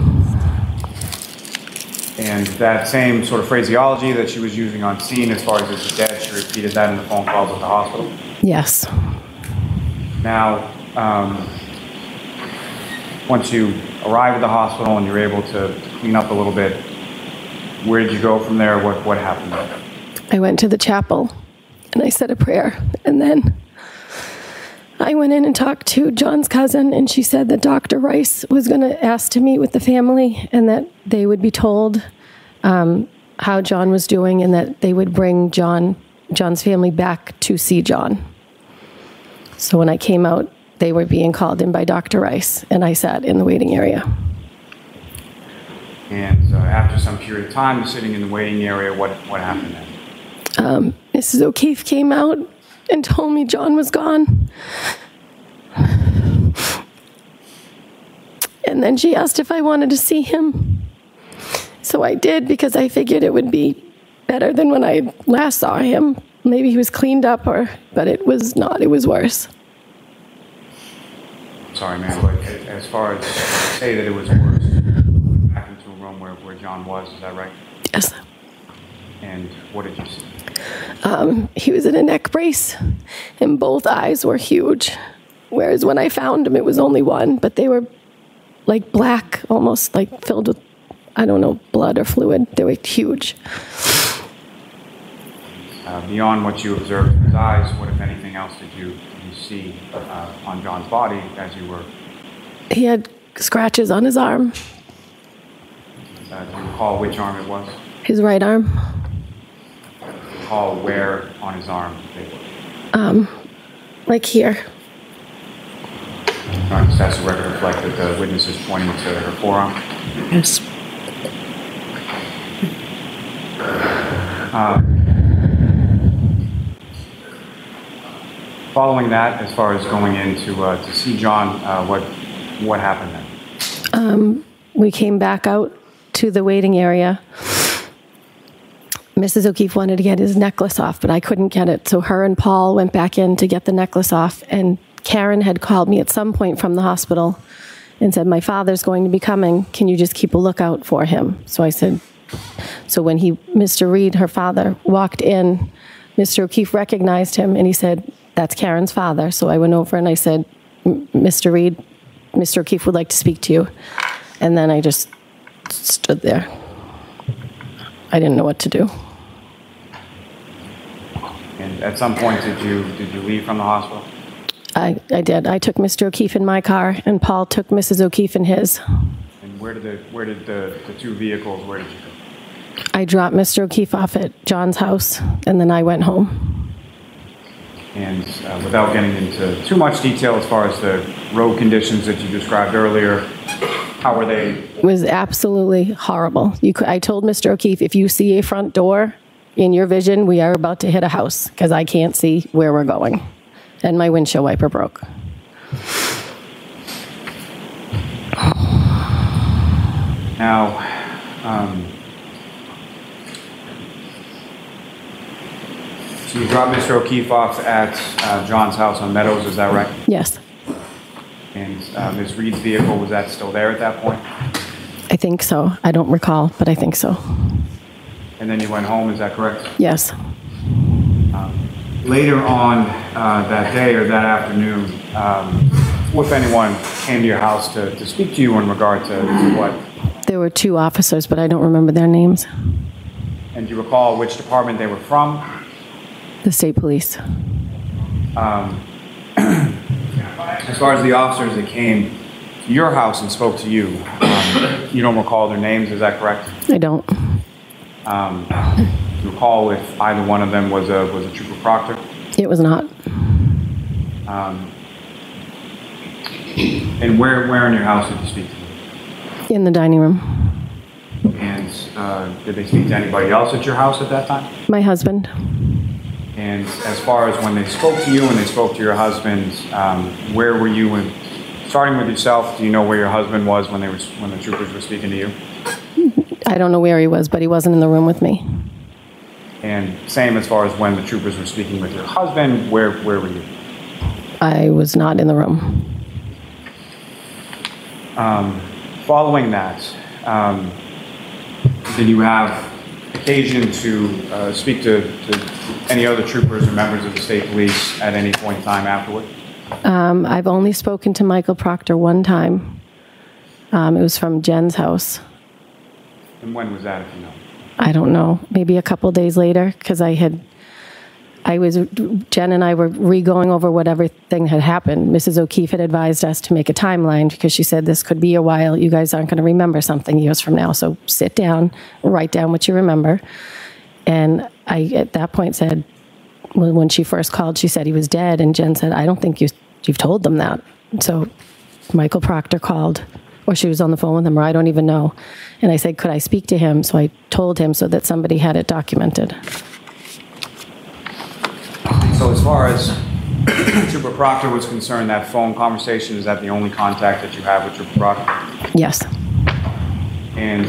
[SPEAKER 8] And that same sort of phraseology that she was using on scene as far as is dead, she repeated that in the phone calls at the hospital?
[SPEAKER 9] Yes.
[SPEAKER 8] Now, um, once you arrive at the hospital and you're able to, to clean up a little bit, where did you go from there? What, what happened there?
[SPEAKER 9] I went to the chapel and I said a prayer, and then I went in and talked to John's cousin, and she said that Doctor Rice was going to ask to meet with the family and that they would be told um, how John was doing and that they would bring John, John's family back to see John. So when I came out, they were being called in by Doctor Rice, and I sat in the waiting area.
[SPEAKER 8] And uh, after some period of time sitting in the waiting area, what, what happened then?
[SPEAKER 9] Um, Missus O'Keefe came out and told me John was gone. And then she asked if I wanted to see him. So I did, because I figured it would be better than when I last saw him. Maybe he was cleaned up, or, but it was not. It was worse.
[SPEAKER 8] Sorry, ma'am, but as far as say that it was worse, back into a room where, where John was, is that right?
[SPEAKER 9] Yes.
[SPEAKER 8] And what did you see?
[SPEAKER 9] Um, he was in a neck brace, and both eyes were huge. Whereas when I found them, it was only one, but they were like black, almost like filled with, I don't know, blood or fluid. They were huge.
[SPEAKER 8] Uh, beyond what you observed with his eyes, what, if anything else, did you, did you see uh, on John's body as you were?
[SPEAKER 9] He had scratches on his arm,
[SPEAKER 8] Uh, do you recall which arm it was?
[SPEAKER 9] his right arm,
[SPEAKER 8] Do you recall where on his arm they were?
[SPEAKER 9] um, like here.
[SPEAKER 8] Trying to assess the record reflect that the witness is pointing to her forearm.
[SPEAKER 11] Yes.
[SPEAKER 8] Uh, following that, as far as going in to, uh, to see John, uh, what what happened then?
[SPEAKER 9] Um, we came back out to the waiting area. Missus O'Keefe wanted to get his necklace off, but I couldn't get it. So her and Paul went back in to get the necklace off, and Karen had called me at some point from the hospital and said, my father's going to be coming. Can you just keep a lookout for him? So I said, so when he, Mister Reed, her father, walked in, Mister O'Keefe recognized him, and he said, that's Karen's father. So I went over and I said, Mister Reed, Mister O'Keefe would like to speak to you. And then I just stood there. I didn't know what to do.
[SPEAKER 8] And at some point, did you did you leave from the hospital?
[SPEAKER 9] I, I did. I took Mister O'Keefe in my car, and Paul took Missus O'Keefe in his.
[SPEAKER 8] And where did the where did the, the two vehicles? Where did you go?
[SPEAKER 9] I dropped Mister O'Keefe off at John's house, and then I went home.
[SPEAKER 8] And uh, without getting into too much detail as far as the road conditions that you described earlier, how were they?
[SPEAKER 9] It was absolutely horrible. You could, I told Mister O'Keefe, if you see a front door in your vision, we are about to hit a house, because I can't see where we're going. And my windshield wiper broke.
[SPEAKER 8] Now, um, so you dropped Mister O'Keefe off at uh, John's house on Meadows, is that right?
[SPEAKER 9] Yes.
[SPEAKER 8] And uh, Miz Reed's vehicle, was that still there at that point?
[SPEAKER 9] I think so. I don't recall, but I think so.
[SPEAKER 8] And then you went home, is that correct?
[SPEAKER 9] Yes.
[SPEAKER 8] Um, later on uh, that day or that afternoon, um, if anyone came to your house to, to speak to you in regard to, to what?
[SPEAKER 9] There were two officers, but I don't remember their names.
[SPEAKER 8] And do you recall which department they were from?
[SPEAKER 9] The state police.
[SPEAKER 8] Um, as far as the officers that came to your house and spoke to you, um, you don't recall their names, is that correct?
[SPEAKER 9] I don't.
[SPEAKER 8] Um, do you recall if either one of them was a was a Trooper Proctor?
[SPEAKER 9] It was not.
[SPEAKER 8] Um, and where where in your house did you speak to them?
[SPEAKER 9] In the dining room.
[SPEAKER 8] And uh, did they speak to anybody else at your house at that time?
[SPEAKER 9] My husband.
[SPEAKER 8] And as far as when they spoke to you and they spoke to your husband, um, where were you? When, starting with yourself, do you know where your husband was when they were when the troopers were speaking to you?
[SPEAKER 9] I don't know where he was, but he wasn't in the room with me.
[SPEAKER 8] And same as far as when the troopers were speaking with your husband, where where were you?
[SPEAKER 9] I was not in the room.
[SPEAKER 8] Um, following that, um, did you have occasion to uh, speak to, to any other troopers or members of the state police at any point in time afterward?
[SPEAKER 9] Um, I've only spoken to Michael Proctor one time. Um, it was from Jen's house.
[SPEAKER 8] And when was that, if you know?
[SPEAKER 9] I don't know, maybe a couple days later, because I had, I was, Jen and I were re-going over what everything had happened. Missus O'Keefe had advised us to make a timeline because she said this could be a while. You guys aren't going to remember something years from now, so sit down, write down what you remember. And I, at that point, said, well, when she first called, she said he was dead, and Jen said, I don't think you, you've told them that. So Michael Proctor called, or she was on the phone with him, or I don't even know. And I said, could I speak to him? So I told him so that somebody had it documented.
[SPEAKER 8] So as far as Trooper Proctor was concerned, that phone conversation, is that the only contact that you have with Trooper Proctor?
[SPEAKER 9] Yes.
[SPEAKER 8] And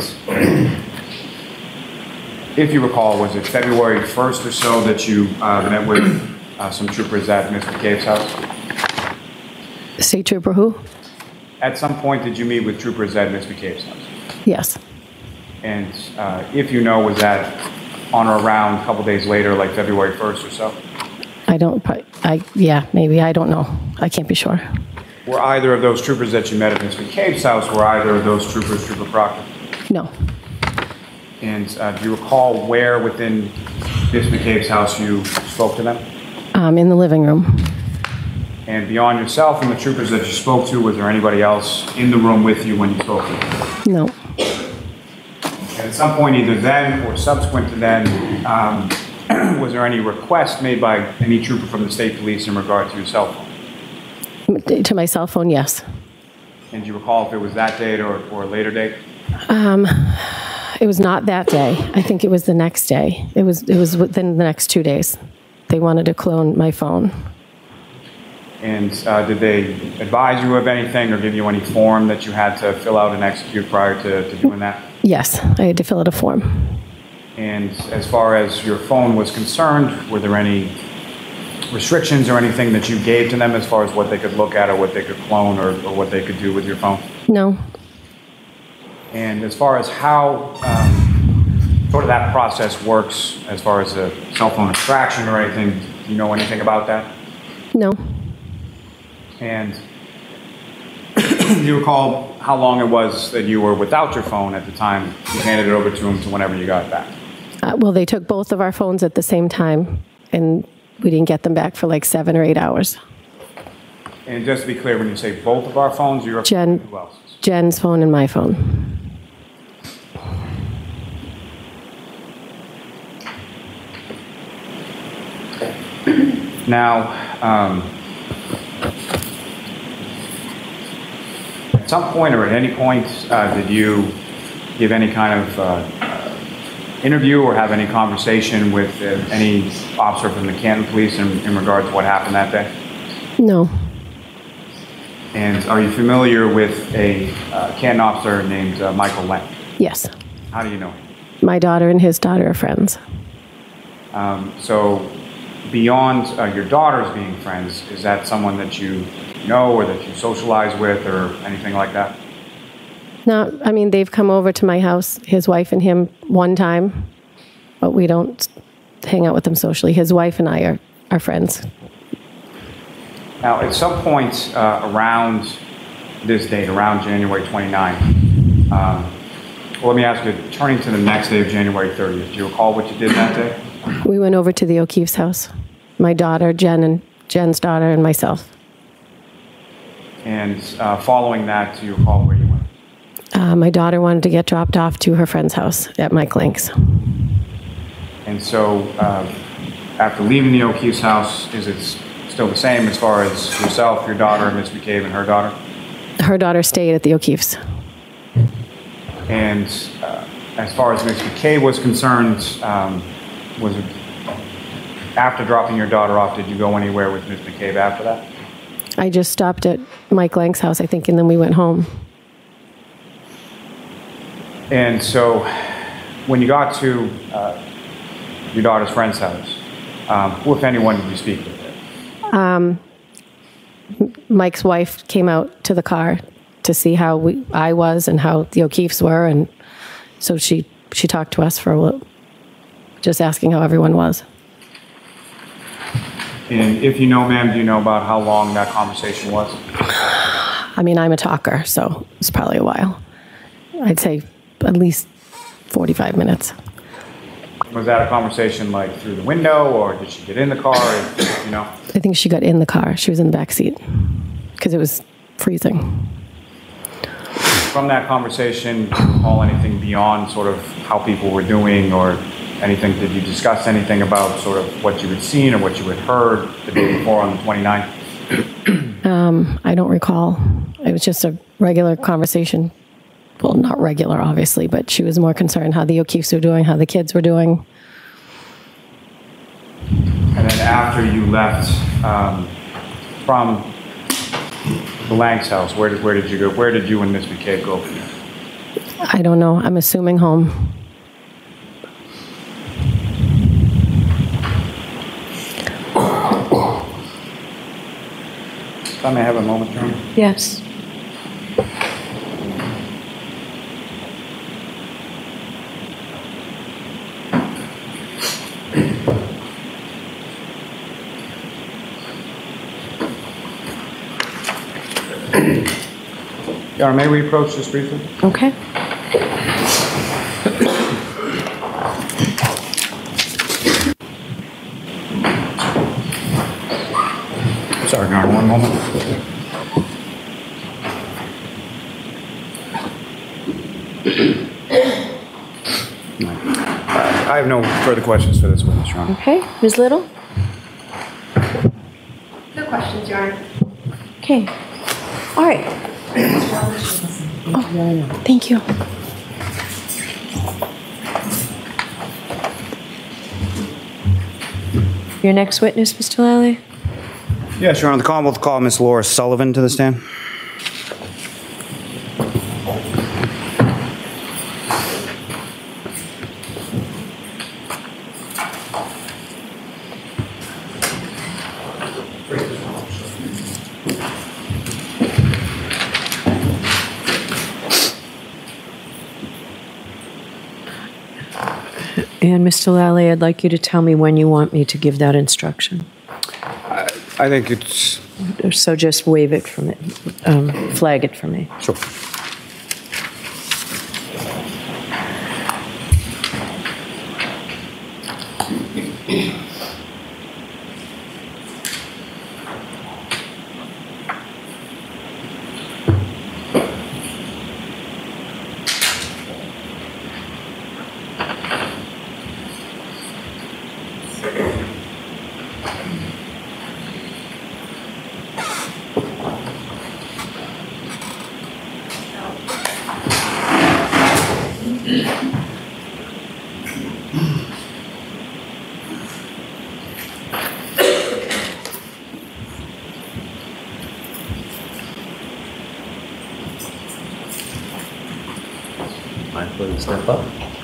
[SPEAKER 8] if you recall, was it February first or so that you uh, met with uh, some troopers at Mister Cave's house?
[SPEAKER 9] State Trooper who?
[SPEAKER 8] At some point, did you meet with troopers at Mister Cave's house?
[SPEAKER 9] Yes.
[SPEAKER 8] And uh, if you know, was that on or around a couple days later, like February first or so?
[SPEAKER 9] I don't, I, yeah, maybe, I don't know. I can't be sure.
[SPEAKER 8] Were either of those troopers that you met at Miz McCabe's house, were either of those troopers Trooper Proctor?
[SPEAKER 9] No.
[SPEAKER 8] And uh, do you recall where within Miz McCabe's house you spoke to them?
[SPEAKER 9] Um, in the living room.
[SPEAKER 8] And beyond yourself and the troopers that you spoke to, was there anybody else in the room with you when you spoke to them?
[SPEAKER 9] No.
[SPEAKER 8] And at some point, either then or subsequent to then, um, was there any request made by any trooper from the state police in regard to your cell phone?
[SPEAKER 9] To my cell phone, yes.
[SPEAKER 8] And do you recall if it was that date or, or a later date?
[SPEAKER 9] Um, it was not that day. I think it was the next day. It was, it was within the next two days. They wanted to clone my phone.
[SPEAKER 8] And uh, did they advise you of anything or give you any form that you had to fill out and execute prior to, to doing that?
[SPEAKER 9] Yes, I had to fill out a form.
[SPEAKER 8] And as far as your phone was concerned, were there any restrictions or anything that you gave to them as far as what they could look at or what they could clone or, or what they could do with your phone?
[SPEAKER 9] No.
[SPEAKER 8] And as far as how um, sort of that process works, as far as a cell phone extraction or anything, do you know anything about that?
[SPEAKER 9] No.
[SPEAKER 8] And do you recall how long it was that you were without your phone at the time you handed it over to them to whenever you got it back?
[SPEAKER 9] Uh, well, they took both of our phones at the same time, and we didn't get them back for like seven or eight hours.
[SPEAKER 8] And just to be clear, when you say both of our phones, you're
[SPEAKER 9] Jen,
[SPEAKER 8] who else?
[SPEAKER 9] Jen's phone and my phone.
[SPEAKER 8] Now, um, at some point or at any point, uh, did you give any kind of uh, interview or have any conversation with uh, any officer from the Canton Police in, in regard to what happened that day?
[SPEAKER 9] No.
[SPEAKER 8] And are you familiar with a uh, Canton officer named uh, Michael Lang?
[SPEAKER 9] Yes.
[SPEAKER 8] How do you know him?
[SPEAKER 9] My daughter and his daughter are friends.
[SPEAKER 8] Um, so beyond uh, your daughters being friends, is that someone that you know or that you socialize with or anything like that?
[SPEAKER 9] No, I mean, they've come over to my house, his wife and him, one time, but we don't hang out with them socially. His wife and I are, are friends.
[SPEAKER 8] Now, at some point uh, around this date, around January twenty-ninth, um, well, let me ask you, turning to the next day of January thirtieth, do you recall what you did that day?
[SPEAKER 9] We went over to the O'Keefe's house. My daughter, Jen, and Jen's daughter, and myself.
[SPEAKER 8] And uh, following that, do you recall where you went?
[SPEAKER 9] Uh, my daughter wanted to get dropped off to her friend's house at Mike Link's.
[SPEAKER 8] And so, uh, after leaving the O'Keefe's house, is it still the same as far as yourself, your daughter, Miz McCabe, and her daughter?
[SPEAKER 9] Her daughter stayed at the O'Keefe's.
[SPEAKER 8] And uh, as far as Miz McCabe was concerned, um, was it after dropping your daughter off, did you go anywhere with Miz McCabe after that?
[SPEAKER 9] I just stopped at Mike Lank's house, I think, and then we went home.
[SPEAKER 8] And so, when you got to uh, your daughter's friend's house, um, who, if anyone, did you speak with there?
[SPEAKER 9] Um, Mike's wife came out to the car to see how we, I was and how the O'Keefes were, and so she, she talked to us for a little, just asking how everyone was.
[SPEAKER 8] And if you know, ma'am, do you know about how long that conversation was?
[SPEAKER 9] I mean, I'm a talker, so it's probably a while. I'd say at least forty-five minutes.
[SPEAKER 8] Was that a conversation like through the window, or did she get in the car, or, you know?
[SPEAKER 9] I think she got in the car. She was in the back seat because it was freezing.
[SPEAKER 8] From that conversation, do you recall anything beyond sort of how people were doing, or anything? Did you discuss anything about sort of what you had seen or what you had heard the day before on the twenty-ninth?
[SPEAKER 9] Um, I don't recall. It was just a regular conversation. Well, not regular, obviously, but she was more concerned how the O'Keefes were doing, how the kids were doing.
[SPEAKER 8] And then after you left um, from the Lang's house, where did, where did you go? Where did you and Miz McCabe go from there?
[SPEAKER 9] I don't know. I'm assuming home.
[SPEAKER 8] If I may have a moment, John?
[SPEAKER 11] Yes.
[SPEAKER 8] Your Honor, may we approach this briefly?
[SPEAKER 11] Okay.
[SPEAKER 8] Sorry, Your Honor, one moment. I have no further questions for this witness, Your Honor.
[SPEAKER 11] Okay. Miz Little?
[SPEAKER 12] No questions, Your Honor.
[SPEAKER 11] Okay. All right.
[SPEAKER 9] Oh, thank you.
[SPEAKER 11] Your next witness, Mister Lally?
[SPEAKER 8] Yes, Your Honor, the Commonwealth will call Miss Laura Sullivan to the stand.
[SPEAKER 11] And Mister Lally, I'd like you to tell me when you want me to give that instruction.
[SPEAKER 8] I, I think it's...
[SPEAKER 11] So just wave it from it, um, flag it for me.
[SPEAKER 8] Sure.
[SPEAKER 14] Mind please step up.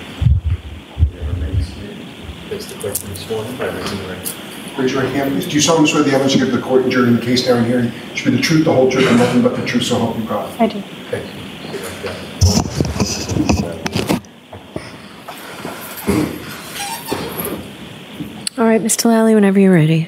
[SPEAKER 14] Face the clerk and sworn in by raising your right hand.
[SPEAKER 15] Raise your right hand, please. Do you solemnly swear the evidence you give to the court and jury in the case now and hearing should be the truth, the whole truth, and nothing but the truth, so help you God?
[SPEAKER 9] I do.
[SPEAKER 14] Thank you.
[SPEAKER 11] All right, Mister Lally, whenever you're ready.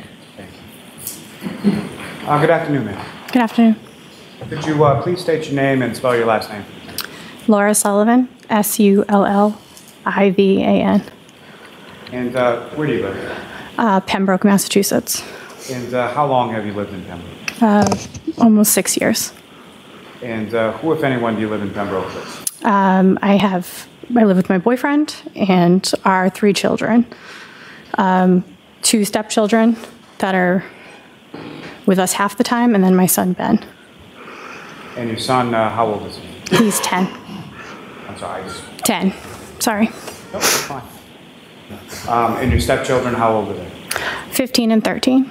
[SPEAKER 8] Uh, good afternoon, ma'am.
[SPEAKER 16] Good afternoon.
[SPEAKER 8] Could you uh, please state your name and spell your last name?
[SPEAKER 16] Laura Sullivan, S U L L I V A N.
[SPEAKER 8] And uh, where do you live?
[SPEAKER 16] Uh, Pembroke, Massachusetts.
[SPEAKER 8] And uh, how long have you lived in Pembroke?
[SPEAKER 16] Uh, almost six years.
[SPEAKER 8] And uh, who, if anyone, do you live in Pembroke with?
[SPEAKER 16] Um, I have, I live with my boyfriend and our three children. Um, two stepchildren that are with us half the time, and then my son, Ben.
[SPEAKER 8] And your son, uh, how old is he?
[SPEAKER 16] He's ten.
[SPEAKER 8] I'm sorry. I just...
[SPEAKER 16] ten. Sorry.
[SPEAKER 8] No, that's fine. Um, and your stepchildren, how old are they?
[SPEAKER 16] fifteen and thirteen.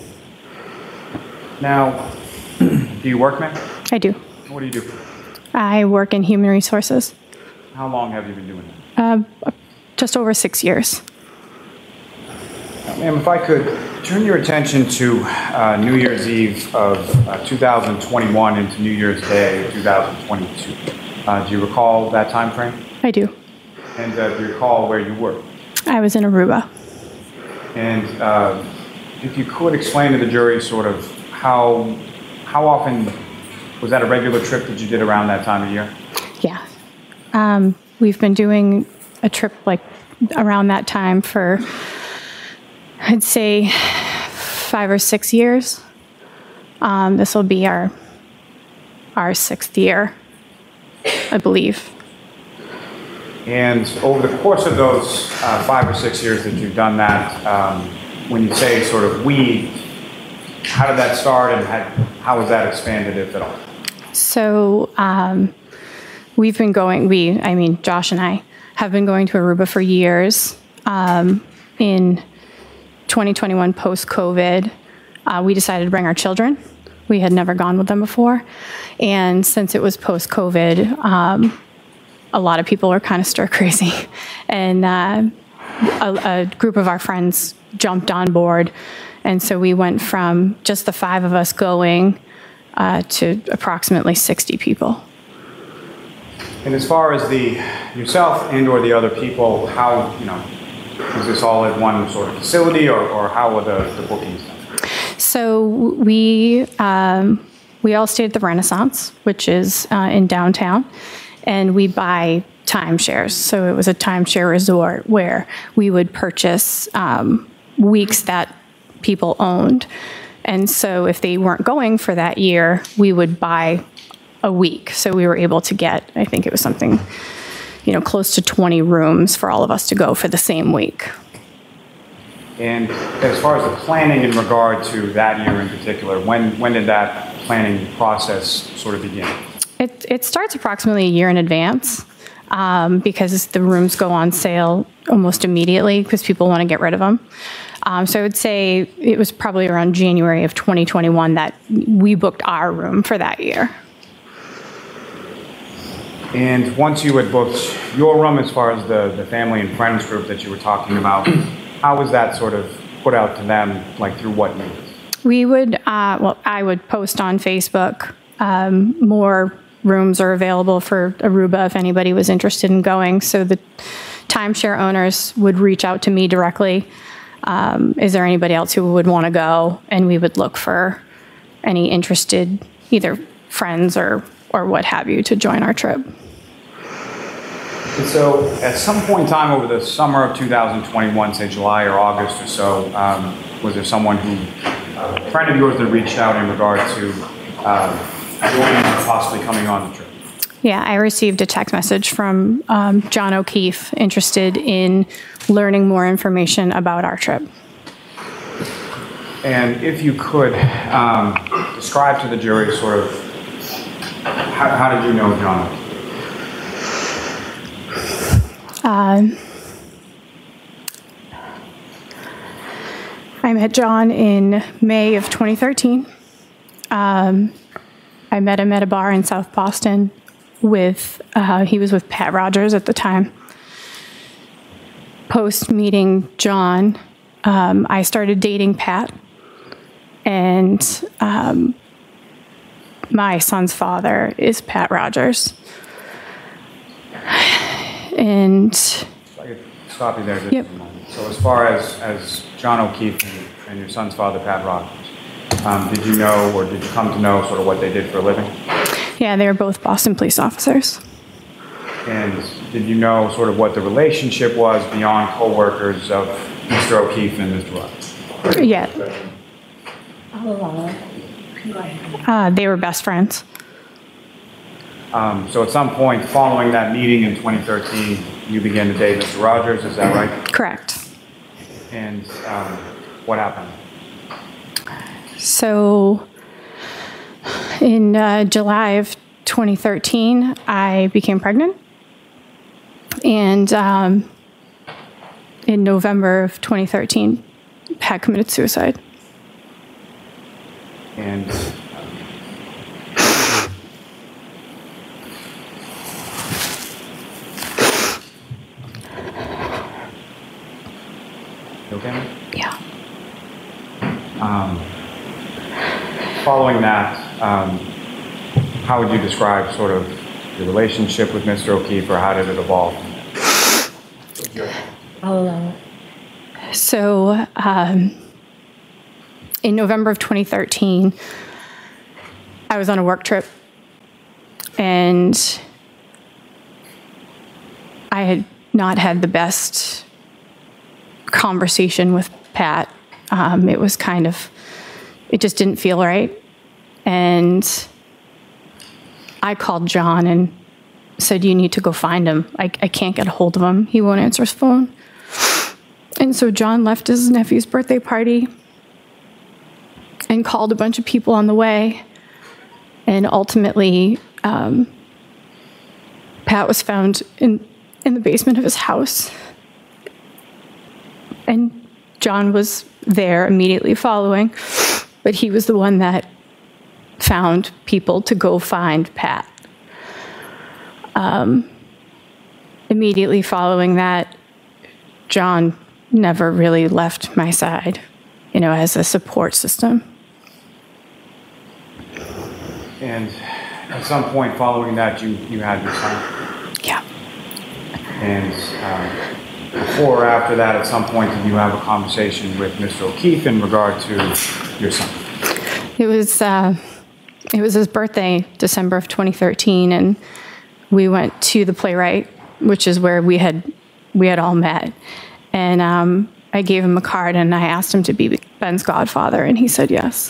[SPEAKER 8] Now, do you work, ma'am?
[SPEAKER 16] I do.
[SPEAKER 8] What do you do?
[SPEAKER 16] I work in human resources.
[SPEAKER 8] How long have you been doing that?
[SPEAKER 16] Uh, just over six years.
[SPEAKER 8] Now, ma'am, if I could turn your attention to uh, New Year's Eve of uh, two thousand twenty-one into New Year's Day of two thousand twenty-two. Uh, do you recall that time frame?
[SPEAKER 16] I do.
[SPEAKER 8] And uh, do you recall where you were?
[SPEAKER 16] I was in Aruba.
[SPEAKER 8] And uh, if you could explain to the jury sort of how how often was that a regular trip that you did around that time of year?
[SPEAKER 16] Yeah. Um, we've been doing a trip like around that time for, I'd say, five or six years. Um, this will be our our sixth year, I believe.
[SPEAKER 8] And over the course of those uh, five or six years that you've done that, um, when you say sort of we, how did that start and how, how was that expanded, if at all?
[SPEAKER 16] So um, we've been going, we, I mean, Josh and I have been going to Aruba for years. Um, in twenty twenty-one, post-COVID, uh, we decided to bring our children. We had never gone with them before. And since it was post-COVID, um, a lot of people were kind of stir crazy. And uh, a, a group of our friends jumped on board. And so we went from just the five of us going uh, to approximately sixty people.
[SPEAKER 8] And as far as the yourself and or the other people, how, you know, is this all at one sort of facility, or, or how were the, the bookings done?
[SPEAKER 16] So we um, we all stayed at the Renaissance, which is uh, in downtown, and we buy timeshares. So it was a timeshare resort where we would purchase um, weeks that people owned. And so if they weren't going for that year, we would buy a week. So we were able to get, I think it was something, you know, close to twenty rooms for all of us to go for the same week.
[SPEAKER 8] And as far as the planning in regard to that year in particular, when, when did that planning process sort of begin? It, it starts approximately a year in advance um, because the rooms go on sale almost immediately because people want to get rid of them. Um, so I would say it was probably around January of twenty twenty-one that we booked our room for that year. And once you had booked your room, as far as the, the family and friends group that you were talking about, how was that sort of put out to them, like through what means? We would, uh, well, I would post on Facebook, um, more rooms are available for Aruba if anybody was interested in going. So the timeshare owners would reach out to me directly. Um, is there anybody else who would want to go? And we would look for any interested, either friends or, or what have you, to join our trip. And so at some point in time over the summer of two thousand twenty-one, say July or August or so, um, was there someone who, uh, a friend of yours that reached out in regard to um, joining or possibly coming on the trip? Yeah, I received a text message from um, John O'Keefe interested in learning more information about our trip. And if you could um, describe to the jury sort of, how, how did you know John O'Keefe? Um, I met John in May of twenty thirteen. Um, I met him at a bar in South Boston with, uh, he was with Pat Rogers at the time. Post meeting John, um, I started dating Pat, and um, my son's father is Pat Rogers. And if I could stop you there just yep. a moment. So as far as, as John O'Keefe and, and your son's father, Pat Rogers, um, did you know or did you come to know sort of what they did for a living? Yeah, they were both Boston police officers. And did you know sort of what the relationship was beyond co-workers of Mister O'Keefe and Mister Rogers? Yeah. Uh, they were best friends. Um, so at some point following that meeting in twenty thirteen, you began to date Mister Rogers, is that right? Correct. And um, what happened? So in uh, July of twenty thirteen, I became pregnant. And um, in November of twenty thirteen, Pat committed suicide. And okay? Yeah. Um, following that, um, how would you describe sort of your relationship with Mister O'Keefe, or how did it evolve? I'll allow it. So, um, in November of twenty thirteen, I was on a work trip, and I had not had the best conversation with Pat. Um, it was kind of, it just didn't feel right. And I called John and said, you need to go find him. I, I can't get a hold of him. He won't answer his phone. And so John left his nephew's birthday party and called a bunch of people on the way. And ultimately, um, Pat was found in, in the basement of his house. And John was there immediately following, but he was the one that found people to go find Pat. Um, immediately following that, John never really left my side, you know, as a support system. And at some point following that, you, you had your son? Yeah. And um, before or after that, at some point, did you have a conversation with Mister O'Keefe in regard to your son? It was uh,
[SPEAKER 16] It was his birthday, December of twenty thirteen, and we went to the Playwright, which is where we had we had all met. And um, I gave him a card, and I asked him to be Ben's godfather, and he said yes.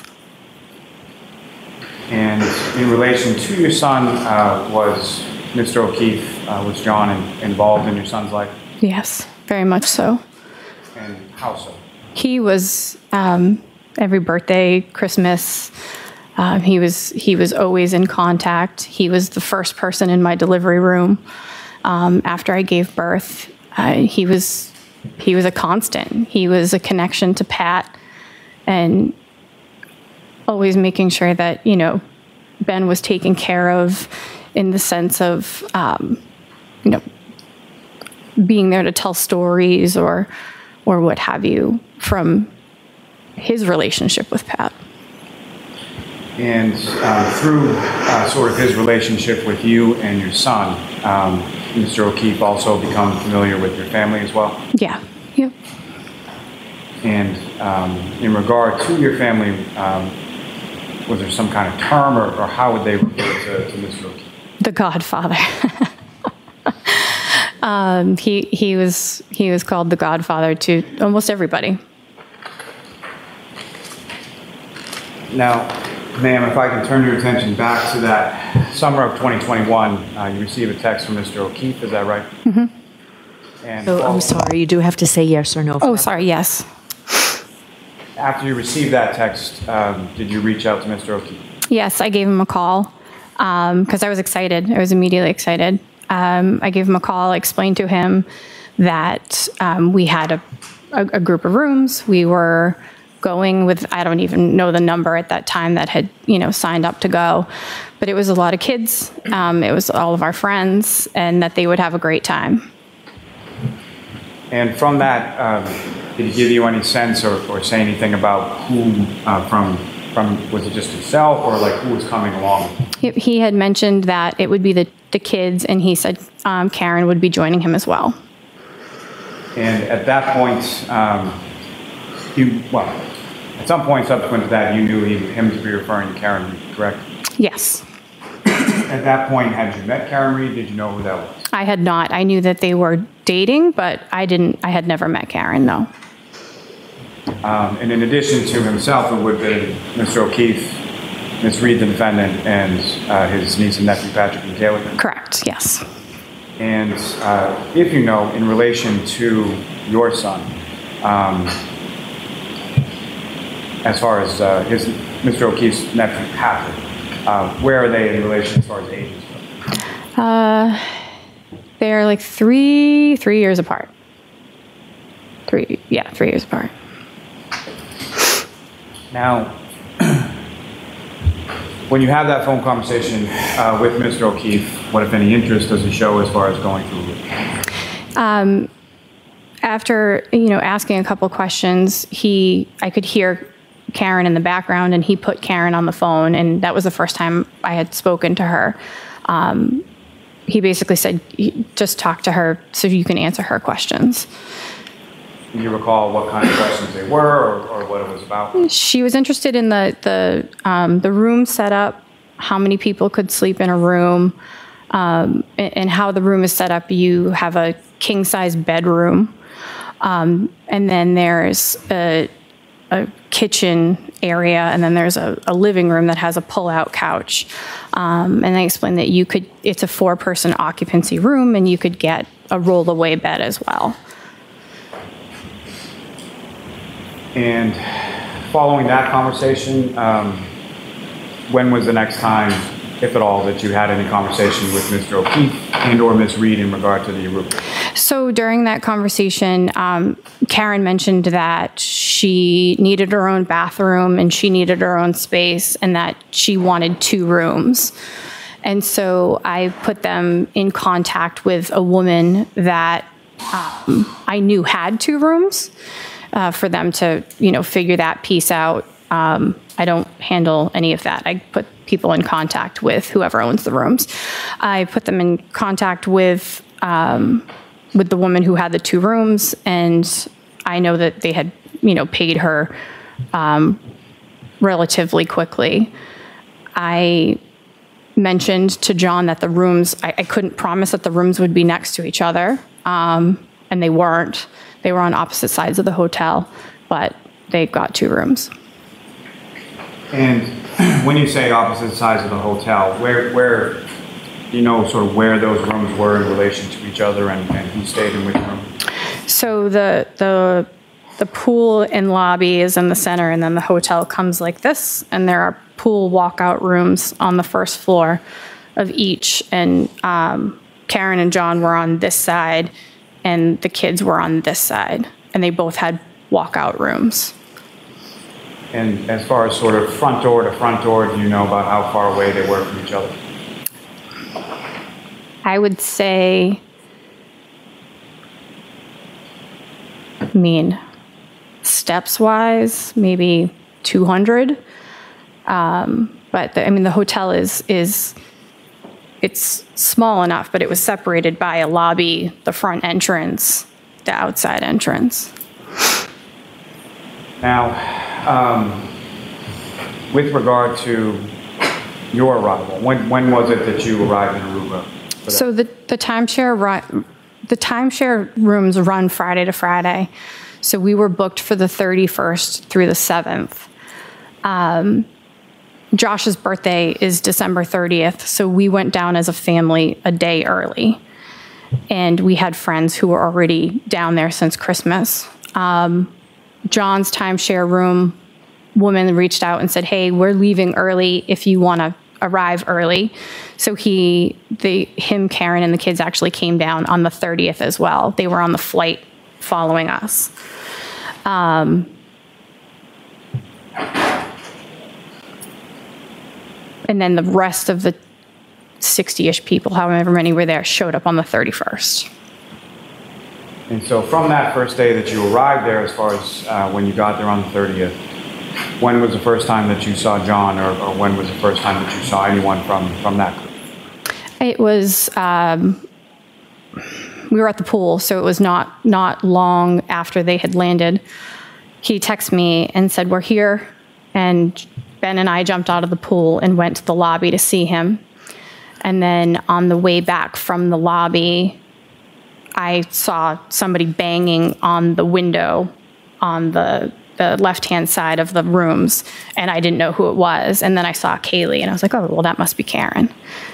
[SPEAKER 8] And in relation to your son, uh, was Mister O'Keefe, uh, was John in, involved in your son's life?
[SPEAKER 16] Yes, very much so.
[SPEAKER 8] And how so?
[SPEAKER 16] He was um, every birthday, Christmas. Um, he was he was always in contact. He was the first person in my delivery room um, after I gave birth. Uh, he was he was a constant. He was a connection to Pat, and always making sure that, you know, Ben was taken care of in the sense of, um, you know, being there to tell stories or or what have you from his relationship with Pat.
[SPEAKER 8] And uh, through uh, sort of his relationship with you and your son, um, Mister O'Keefe also become familiar with your family as well?
[SPEAKER 16] Yeah. Yep.
[SPEAKER 8] And um, in regard to your family, um, was there some kind of term, or, or how would they refer to, to Mister O'Keefe?
[SPEAKER 16] The Godfather. um, he he was he was called the Godfather to almost everybody.
[SPEAKER 8] Now, ma'am, if I can turn your attention back to that summer of twenty twenty-one, uh, you received a text from Mister O'Keefe, is that right?
[SPEAKER 11] Mm-hmm.
[SPEAKER 8] And
[SPEAKER 11] So I'm sorry, you do have to say yes or no.
[SPEAKER 16] Oh, sorry, yes.
[SPEAKER 8] after you received that text, um, did you reach out to Mister O'Keefe?
[SPEAKER 16] Yes, I gave him a call because I was excited. I was immediately excited. Um, I gave him a call, explained to him that um, we had a, a, a group of rooms. We were going with, I don't even know the number at that time that had, you know, signed up to go. But it was a lot of kids. Um, it was all of our friends, and that they would have a great time.
[SPEAKER 8] And from that, um, did he give you any sense or, or say anything about who uh, from, from, was it just himself or like who was coming along?
[SPEAKER 16] He, he had mentioned that it would be the, the kids, and he said um, Karen would be joining him as well.
[SPEAKER 8] And at that point, um, you, well, at some point subsequent to that, you knew he, him to be referring to Karen Reed, correct?
[SPEAKER 16] Yes.
[SPEAKER 8] At that point, had you met Karen Reed? Did you know who that was?
[SPEAKER 16] I had not. I knew that they were dating, but I didn't, I had never met Karen, no.
[SPEAKER 8] Um, and in addition to himself, it would have been Mister O'Keefe, Miz Reed, the defendant, and uh, his niece and nephew, Patrick and Kaylee?
[SPEAKER 16] Correct, yes.
[SPEAKER 8] And uh, if you know, in relation to your son, um, as far as uh, his Mister O'Keefe's nephew, Patrick, uh, where are they in relation as far as ages go?
[SPEAKER 16] Uh, they're like three, three years apart. Three, yeah, three years apart.
[SPEAKER 8] Now, when you have that phone conversation uh, with Mister O'Keefe, what, if any, interest does he show as far as going through with it?
[SPEAKER 16] Um, after, you know, asking a couple questions, he, I could hear Karen in the background, and he put Karen on the phone, and that was the first time I had spoken to her. Um, he basically said, just talk to her so you can answer her questions.
[SPEAKER 8] Do you recall what kind of questions they were, or, or what it was about?
[SPEAKER 16] She was interested in the the um, the room setup, how many people could sleep in a room, um, and, and how the room is set up. You have a king size bedroom, um, and then there's a, a kitchen area, and then there's a, a living room that has a pull-out couch. Um, and I explained that you could, it's a four-person occupancy room, and you could get a roll-away bed as well.
[SPEAKER 8] And following that conversation, um, when was the next time, if at all, that you had any conversation with Mister O'Keefe and or Miz Reed in regard to the Aruba?
[SPEAKER 16] So during that conversation, um, Karen mentioned that she needed her own bathroom and she needed her own space, and that she wanted two rooms. And so I put them in contact with a woman that um, I knew had two rooms. Uh, for them to, you know, figure that piece out. Um, I don't handle any of that. I put people in contact with whoever owns the rooms. I put them in contact with um, with the woman who had the two rooms, and I know that they had, you know, paid her um, relatively quickly. Uh, I mentioned to John that the rooms, I, I couldn't promise that the rooms would be next to each other, um, and they weren't. They were on opposite sides of the hotel, but they got two rooms.
[SPEAKER 8] And when you say opposite sides of the hotel, where, where, do you know sort of where those rooms were in relation to each other, and, and who stayed in which room?
[SPEAKER 16] So the the the pool and lobby is in the center, and then the hotel comes like this, and there are pool walkout rooms on the first floor of each. And um, Karen and John were on this side, and the kids were on this side, and they both had walkout rooms.
[SPEAKER 8] And as far as sort of front door to front door, do you know about how far away they were from each other?
[SPEAKER 16] I would say, I mean, steps-wise, maybe two hundred. Um, but the, I mean, the hotel is is it's small enough, but it was separated by a lobby, the front entrance, the outside entrance.
[SPEAKER 8] Now, um, with regard to your arrival, when when was it that you arrived in Aruba?
[SPEAKER 16] So the the timeshare ru- the timeshare rooms run Friday to Friday, so we were booked for the thirty-first through the seventh. Um, Josh's birthday is December thirtieth, so we went down as a family a day early, and we had friends who were already down there since Christmas. Um, John's timeshare room woman reached out and said, "Hey, we're leaving early if you want to arrive early." So he, the, him, Karen, and the kids actually came down on the thirtieth as well. They were on the flight following us. Um, and then the rest of the sixty-ish people, however many were there, showed up on the thirty-first.
[SPEAKER 8] And so from that first day that you arrived there, as far as uh, when you got there on the thirtieth, when was the first time that you saw John, or, or when was the first time that you saw anyone from, from that group?
[SPEAKER 16] It was, um, we were at the pool, so it was not, not long after they had landed. He texted me and said, "We're here." And Ben and I jumped out of the pool and went to the lobby to see him. And then on the way back from the lobby, I saw somebody banging on the window on the the left-hand side of the rooms, and I didn't know who it was. And then I saw Kaylee, and I was like, "Oh, well, that must be Karen."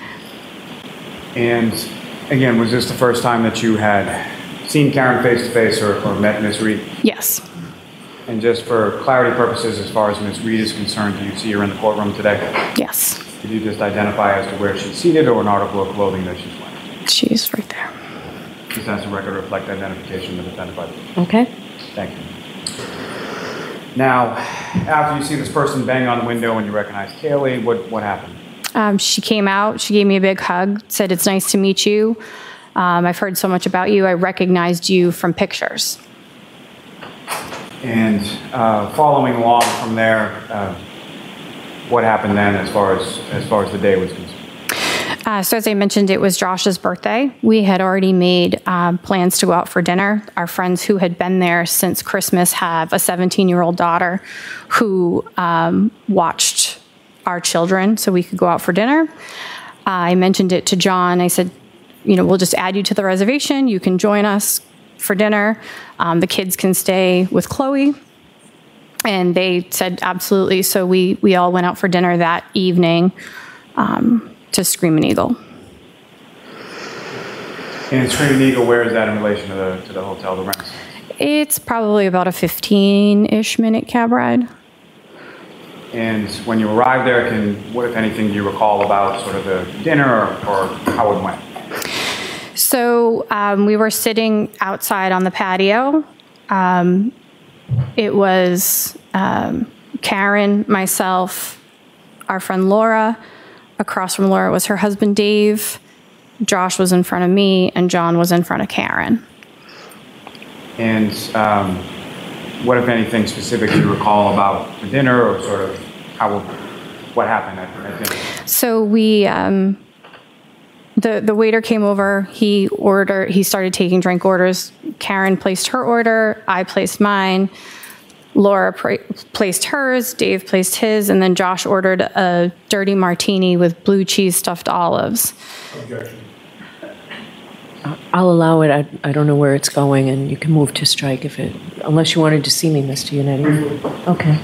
[SPEAKER 8] And again, was this the first time that you had seen Karen face-to-face or, or met Miz Reed?
[SPEAKER 16] Yes.
[SPEAKER 8] And just for clarity purposes, as far as Miz Reed is concerned, do you see her in the courtroom today?
[SPEAKER 16] Yes.
[SPEAKER 8] Could you just identify as to where she's seated or an article of clothing that she's wearing?
[SPEAKER 16] She's right there.
[SPEAKER 8] Just has the record reflect identification of the defendant.
[SPEAKER 11] Okay.
[SPEAKER 8] Thank you. Now, after you see this person bang on the window and you recognize Kaylee, what, what happened?
[SPEAKER 16] Um, she came out, she gave me a big hug, said, "It's nice to meet you. Um, I've heard so much about you. I recognized you from pictures."
[SPEAKER 8] And uh, following along from there, uh, what happened then as far as, as far as the day was concerned?
[SPEAKER 16] Uh, so as I mentioned, it was Josh's birthday. We had already made um, plans to go out for dinner. Our friends who had been there since Christmas have a seventeen-year-old daughter who um, watched our children so we could go out for dinner. Uh, I mentioned it to John. I said, you know, we'll just add you to the reservation. You can join us for dinner. Um, the kids can stay with Chloe. And they said, absolutely. So we, we all went out for dinner that evening. Um, to Screaming Eagle.
[SPEAKER 8] And Screaming Eagle, where is that in relation to the to the hotel, the rents?
[SPEAKER 16] It's probably about a fifteen-ish minute cab ride.
[SPEAKER 8] And when you arrived there, can what, if anything, do you recall about sort of the dinner or, or how it went?
[SPEAKER 16] So um, we were sitting outside on the patio. Um, it was um, Karen, myself, our friend Laura. Across from Laura was her husband, Dave. Josh was in front of me, and John was in front of Karen.
[SPEAKER 8] And um, what, if anything, specific do you recall about the dinner, or sort of how, what happened at, at dinner?
[SPEAKER 16] So we, um, the the waiter came over. He ordered. He started taking drink orders. Karen placed her order. I placed mine. Laura pra- placed hers, Dave placed his, and then Josh ordered a dirty martini with blue cheese stuffed olives.
[SPEAKER 6] Objection.
[SPEAKER 11] I'll allow it. I, I don't know where it's going, and you can move to strike if it, unless you wanted to see me, Mister Yannetti. Okay.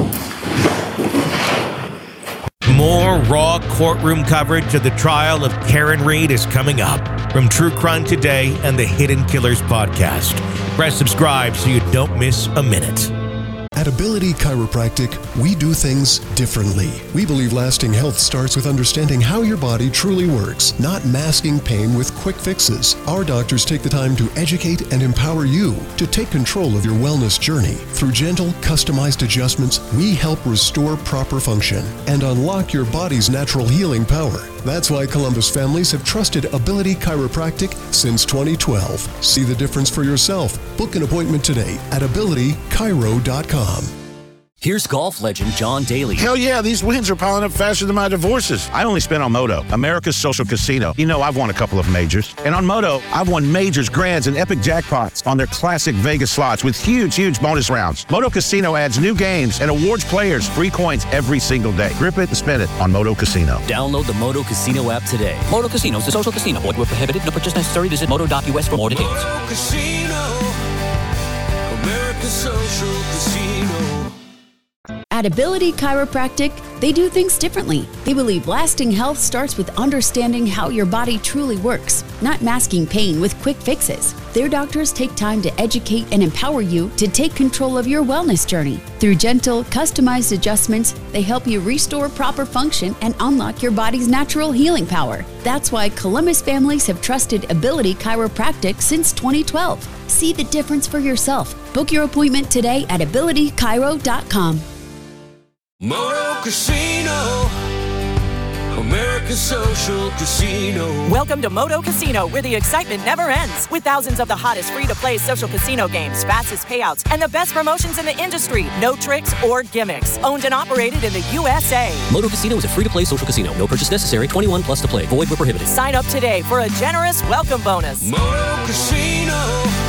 [SPEAKER 7] More raw courtroom coverage of the trial of Karen Read is coming up from True Crime Today and the Hidden Killers podcast. Press subscribe so you don't miss a minute.
[SPEAKER 5] At Ability Chiropractic, we do things differently. We believe lasting health starts with understanding how your body truly works, not masking pain with quick fixes. Our doctors take the time to educate and empower you to take control of your wellness journey. Through gentle, customized adjustments, we help restore proper function and unlock your body's natural healing power. That's why Columbus families have trusted Ability Chiropractic since twenty twelve. See the difference for yourself. Book an appointment today at ability chiro dot com.
[SPEAKER 4] Here's golf legend John Daly.
[SPEAKER 17] Hell yeah, these wins are piling up faster than my divorces. I only spent on Moto, America's social casino. You know, I've won a couple of majors. And on Moto, I've won majors, grands, and epic jackpots on their classic Vegas slots with huge, huge bonus rounds. Moto Casino adds new games and awards players free coins every single day. Grip it and spin it on Moto Casino.
[SPEAKER 4] Download the Moto Casino app today. Moto Casino is a social casino. Void where prohibited. No purchase necessary. Visit moto dot u s for more details.
[SPEAKER 2] Moto Casino, America's social casino.
[SPEAKER 1] At Ability Chiropractic, they do things differently. They believe lasting health starts with understanding how your body truly works, not masking pain with quick fixes. Their doctors take time to educate and empower you to take control of your wellness journey. Through gentle, customized adjustments, they help you restore proper function and unlock your body's natural healing power. That's why Columbus families have trusted Ability Chiropractic since twenty twelve. See the difference for yourself. Book your appointment today at ability chiro dot com.
[SPEAKER 2] Moto Casino, America's social casino.
[SPEAKER 3] Welcome to Moto Casino, where the excitement never ends. With thousands of the hottest free-to-play social casino games, fastest payouts, and the best promotions in the industry. No tricks or gimmicks. Owned and operated in the U S A.
[SPEAKER 4] Moto Casino is a free-to-play social casino. No purchase necessary. twenty-one plus to play. Void where prohibited.
[SPEAKER 3] Sign up today for a generous welcome bonus.
[SPEAKER 2] Moto Casino,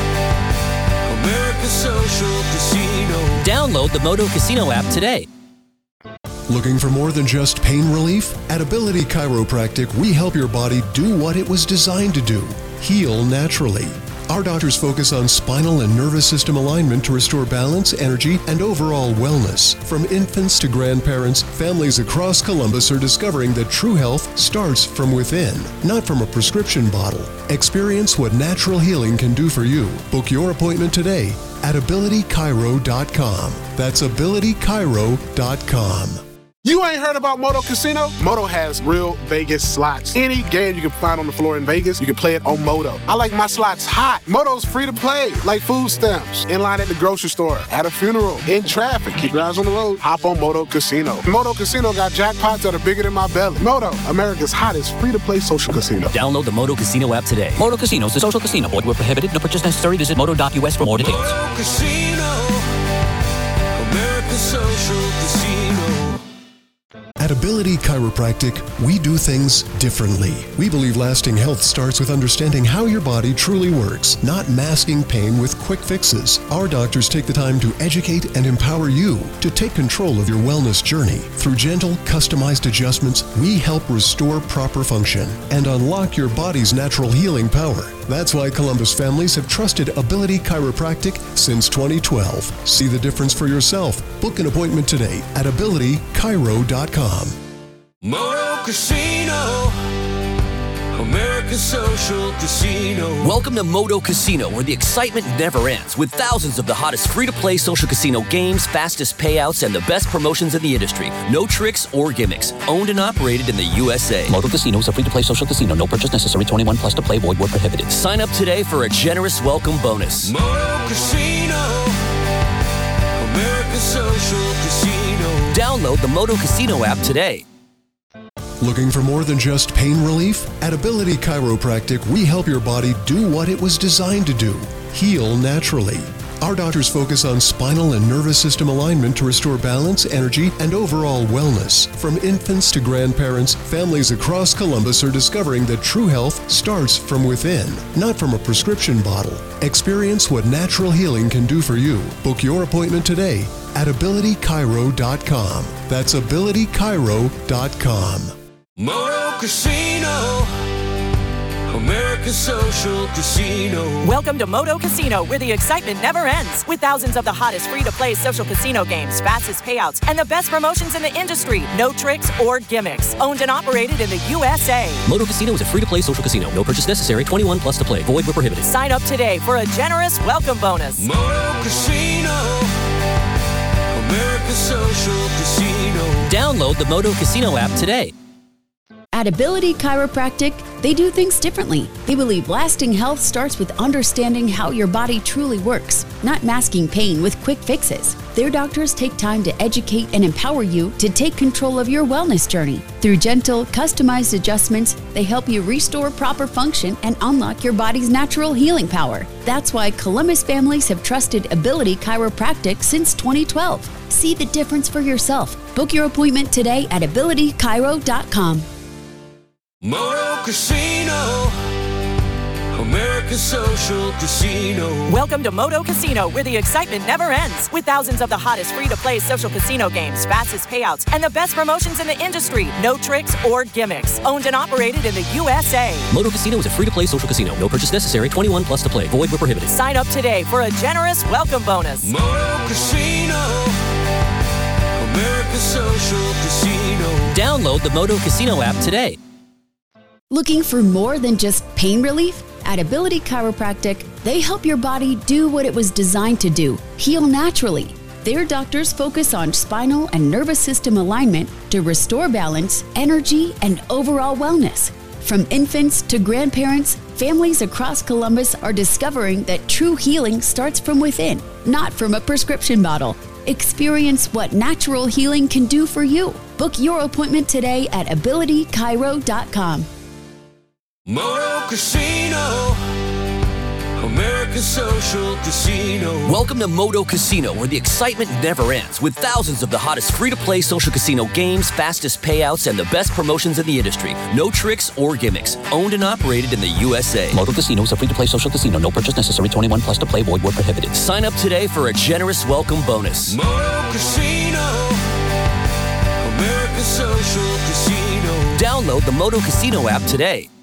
[SPEAKER 2] America's social casino.
[SPEAKER 4] Download the Moto Casino app today.
[SPEAKER 5] Looking for more than just pain relief? At Ability Chiropractic, we help your body do what it was designed to do, heal naturally. Our doctors focus on spinal and nervous system alignment to restore balance, energy, and overall wellness. From infants to grandparents, families across Columbus are discovering that true health starts from within, not from a prescription bottle. Experience what natural healing can do for you. Book your appointment today at ability chiro dot com. That's ability chiro dot com.
[SPEAKER 6] You ain't heard about Moto Casino? Moto has real Vegas slots. Any game you can find on the floor in Vegas, you can play it on Moto. I like my slots hot. Moto's free to play, like food stamps. In line at the grocery store, at a funeral, in traffic. Keep your eyes on the road. Hop on Moto Casino. Moto Casino got jackpots that are bigger than my belly. Moto, America's hottest free-to-play social casino.
[SPEAKER 4] Download the Moto Casino app today. Moto Casino is a social casino. Void where prohibited. No purchase necessary. Visit moto dot u s for more details.
[SPEAKER 2] Moto Casino, America's social casino.
[SPEAKER 5] At Ability Chiropractic, we do things differently. We believe lasting health starts with understanding how your body truly works, not masking pain with quick fixes. Our doctors take the time to educate and empower you to take control of your wellness journey. Through gentle, customized adjustments, we help restore proper function and unlock your body's natural healing power. That's why Columbus families have trusted Ability Chiropractic since twenty twelve. See the difference for yourself. Book an appointment today at ability chiro dot com.
[SPEAKER 2] Moto Casino, America's social casino.
[SPEAKER 4] Welcome to Moto Casino, where the excitement never ends, with thousands of the hottest free-to-play social casino games, fastest payouts, and the best promotions in the industry. No tricks or gimmicks. Owned and operated in the U S A. Moto Casino is a free-to-play social casino. No purchase necessary. twenty-one plus to play. Void where prohibited. Sign up today for a generous welcome bonus.
[SPEAKER 2] Moto Casino, America's social casino.
[SPEAKER 4] Download the Moto Casino app today.
[SPEAKER 5] Looking for more than just pain relief? At Ability Chiropractic, we help your body do what it was designed to do, heal naturally. Our doctors focus on spinal and nervous system alignment to restore balance, energy, and overall wellness. From infants to grandparents, families across Columbus are discovering that true health starts from within, not from a prescription bottle. Experience what natural healing can do for you. Book your appointment today at ability chiro dot com. That's ability chiro dot com.
[SPEAKER 2] Moto Casino, America's social casino.
[SPEAKER 3] Welcome to Moto Casino, where the excitement never ends. With thousands of the hottest free-to-play social casino games, fastest payouts, and the best promotions in the industry. No tricks or gimmicks. Owned and operated in the U S A.
[SPEAKER 4] Moto Casino is a free-to-play social casino. No purchase necessary. twenty-one plus to play. Void where prohibited.
[SPEAKER 3] Sign up today for a generous welcome bonus.
[SPEAKER 2] Moto Casino, America's social casino.
[SPEAKER 4] Download the Moto Casino app today.
[SPEAKER 1] At Ability Chiropractic, they do things differently. They believe lasting health starts with understanding how your body truly works, not masking pain with quick fixes. Their doctors take time to educate and empower you to take control of your wellness journey. Through gentle, customized adjustments, they help you restore proper function and unlock your body's natural healing power. That's why Columbus families have trusted Ability Chiropractic since twenty twelve. See the difference for yourself. Book your appointment today at ability chiro dot com.
[SPEAKER 2] Moto Casino, America's social casino.
[SPEAKER 3] Welcome to Moto Casino, where the excitement never ends. With thousands of the hottest free-to-play social casino games, fastest payouts, and the best promotions in the industry. No tricks or gimmicks. Owned and operated in the U S A.
[SPEAKER 4] Moto Casino is a free-to-play social casino. No purchase necessary. twenty-one plus to play. Void where prohibited.
[SPEAKER 3] Sign up today for a generous welcome bonus.
[SPEAKER 2] Moto Casino, America's social casino.
[SPEAKER 4] Download the Moto Casino app today.
[SPEAKER 1] Looking for more than just pain relief? At Ability Chiropractic, they help your body do what it was designed to do, heal naturally. Their doctors focus on spinal and nervous system alignment to restore balance, energy, and overall wellness. From infants to grandparents, families across Columbus are discovering that true healing starts from within, not from a prescription bottle. Experience what natural healing can do for you. Book your appointment today at ability chiro dot com.
[SPEAKER 2] Moto Casino, America's social casino.
[SPEAKER 4] Welcome to Moto Casino, where the excitement never ends. With thousands of the hottest free-to-play social casino games, fastest payouts, and the best promotions in the industry. No tricks or gimmicks. Owned and operated in the U S A.
[SPEAKER 18] Moto Casino is a free-to-play social casino. No purchase necessary. twenty-one plus to play. Void where prohibited.
[SPEAKER 4] Sign up today for a generous welcome bonus.
[SPEAKER 2] Moto Casino, America's social casino.
[SPEAKER 4] Download the Moto Casino app today.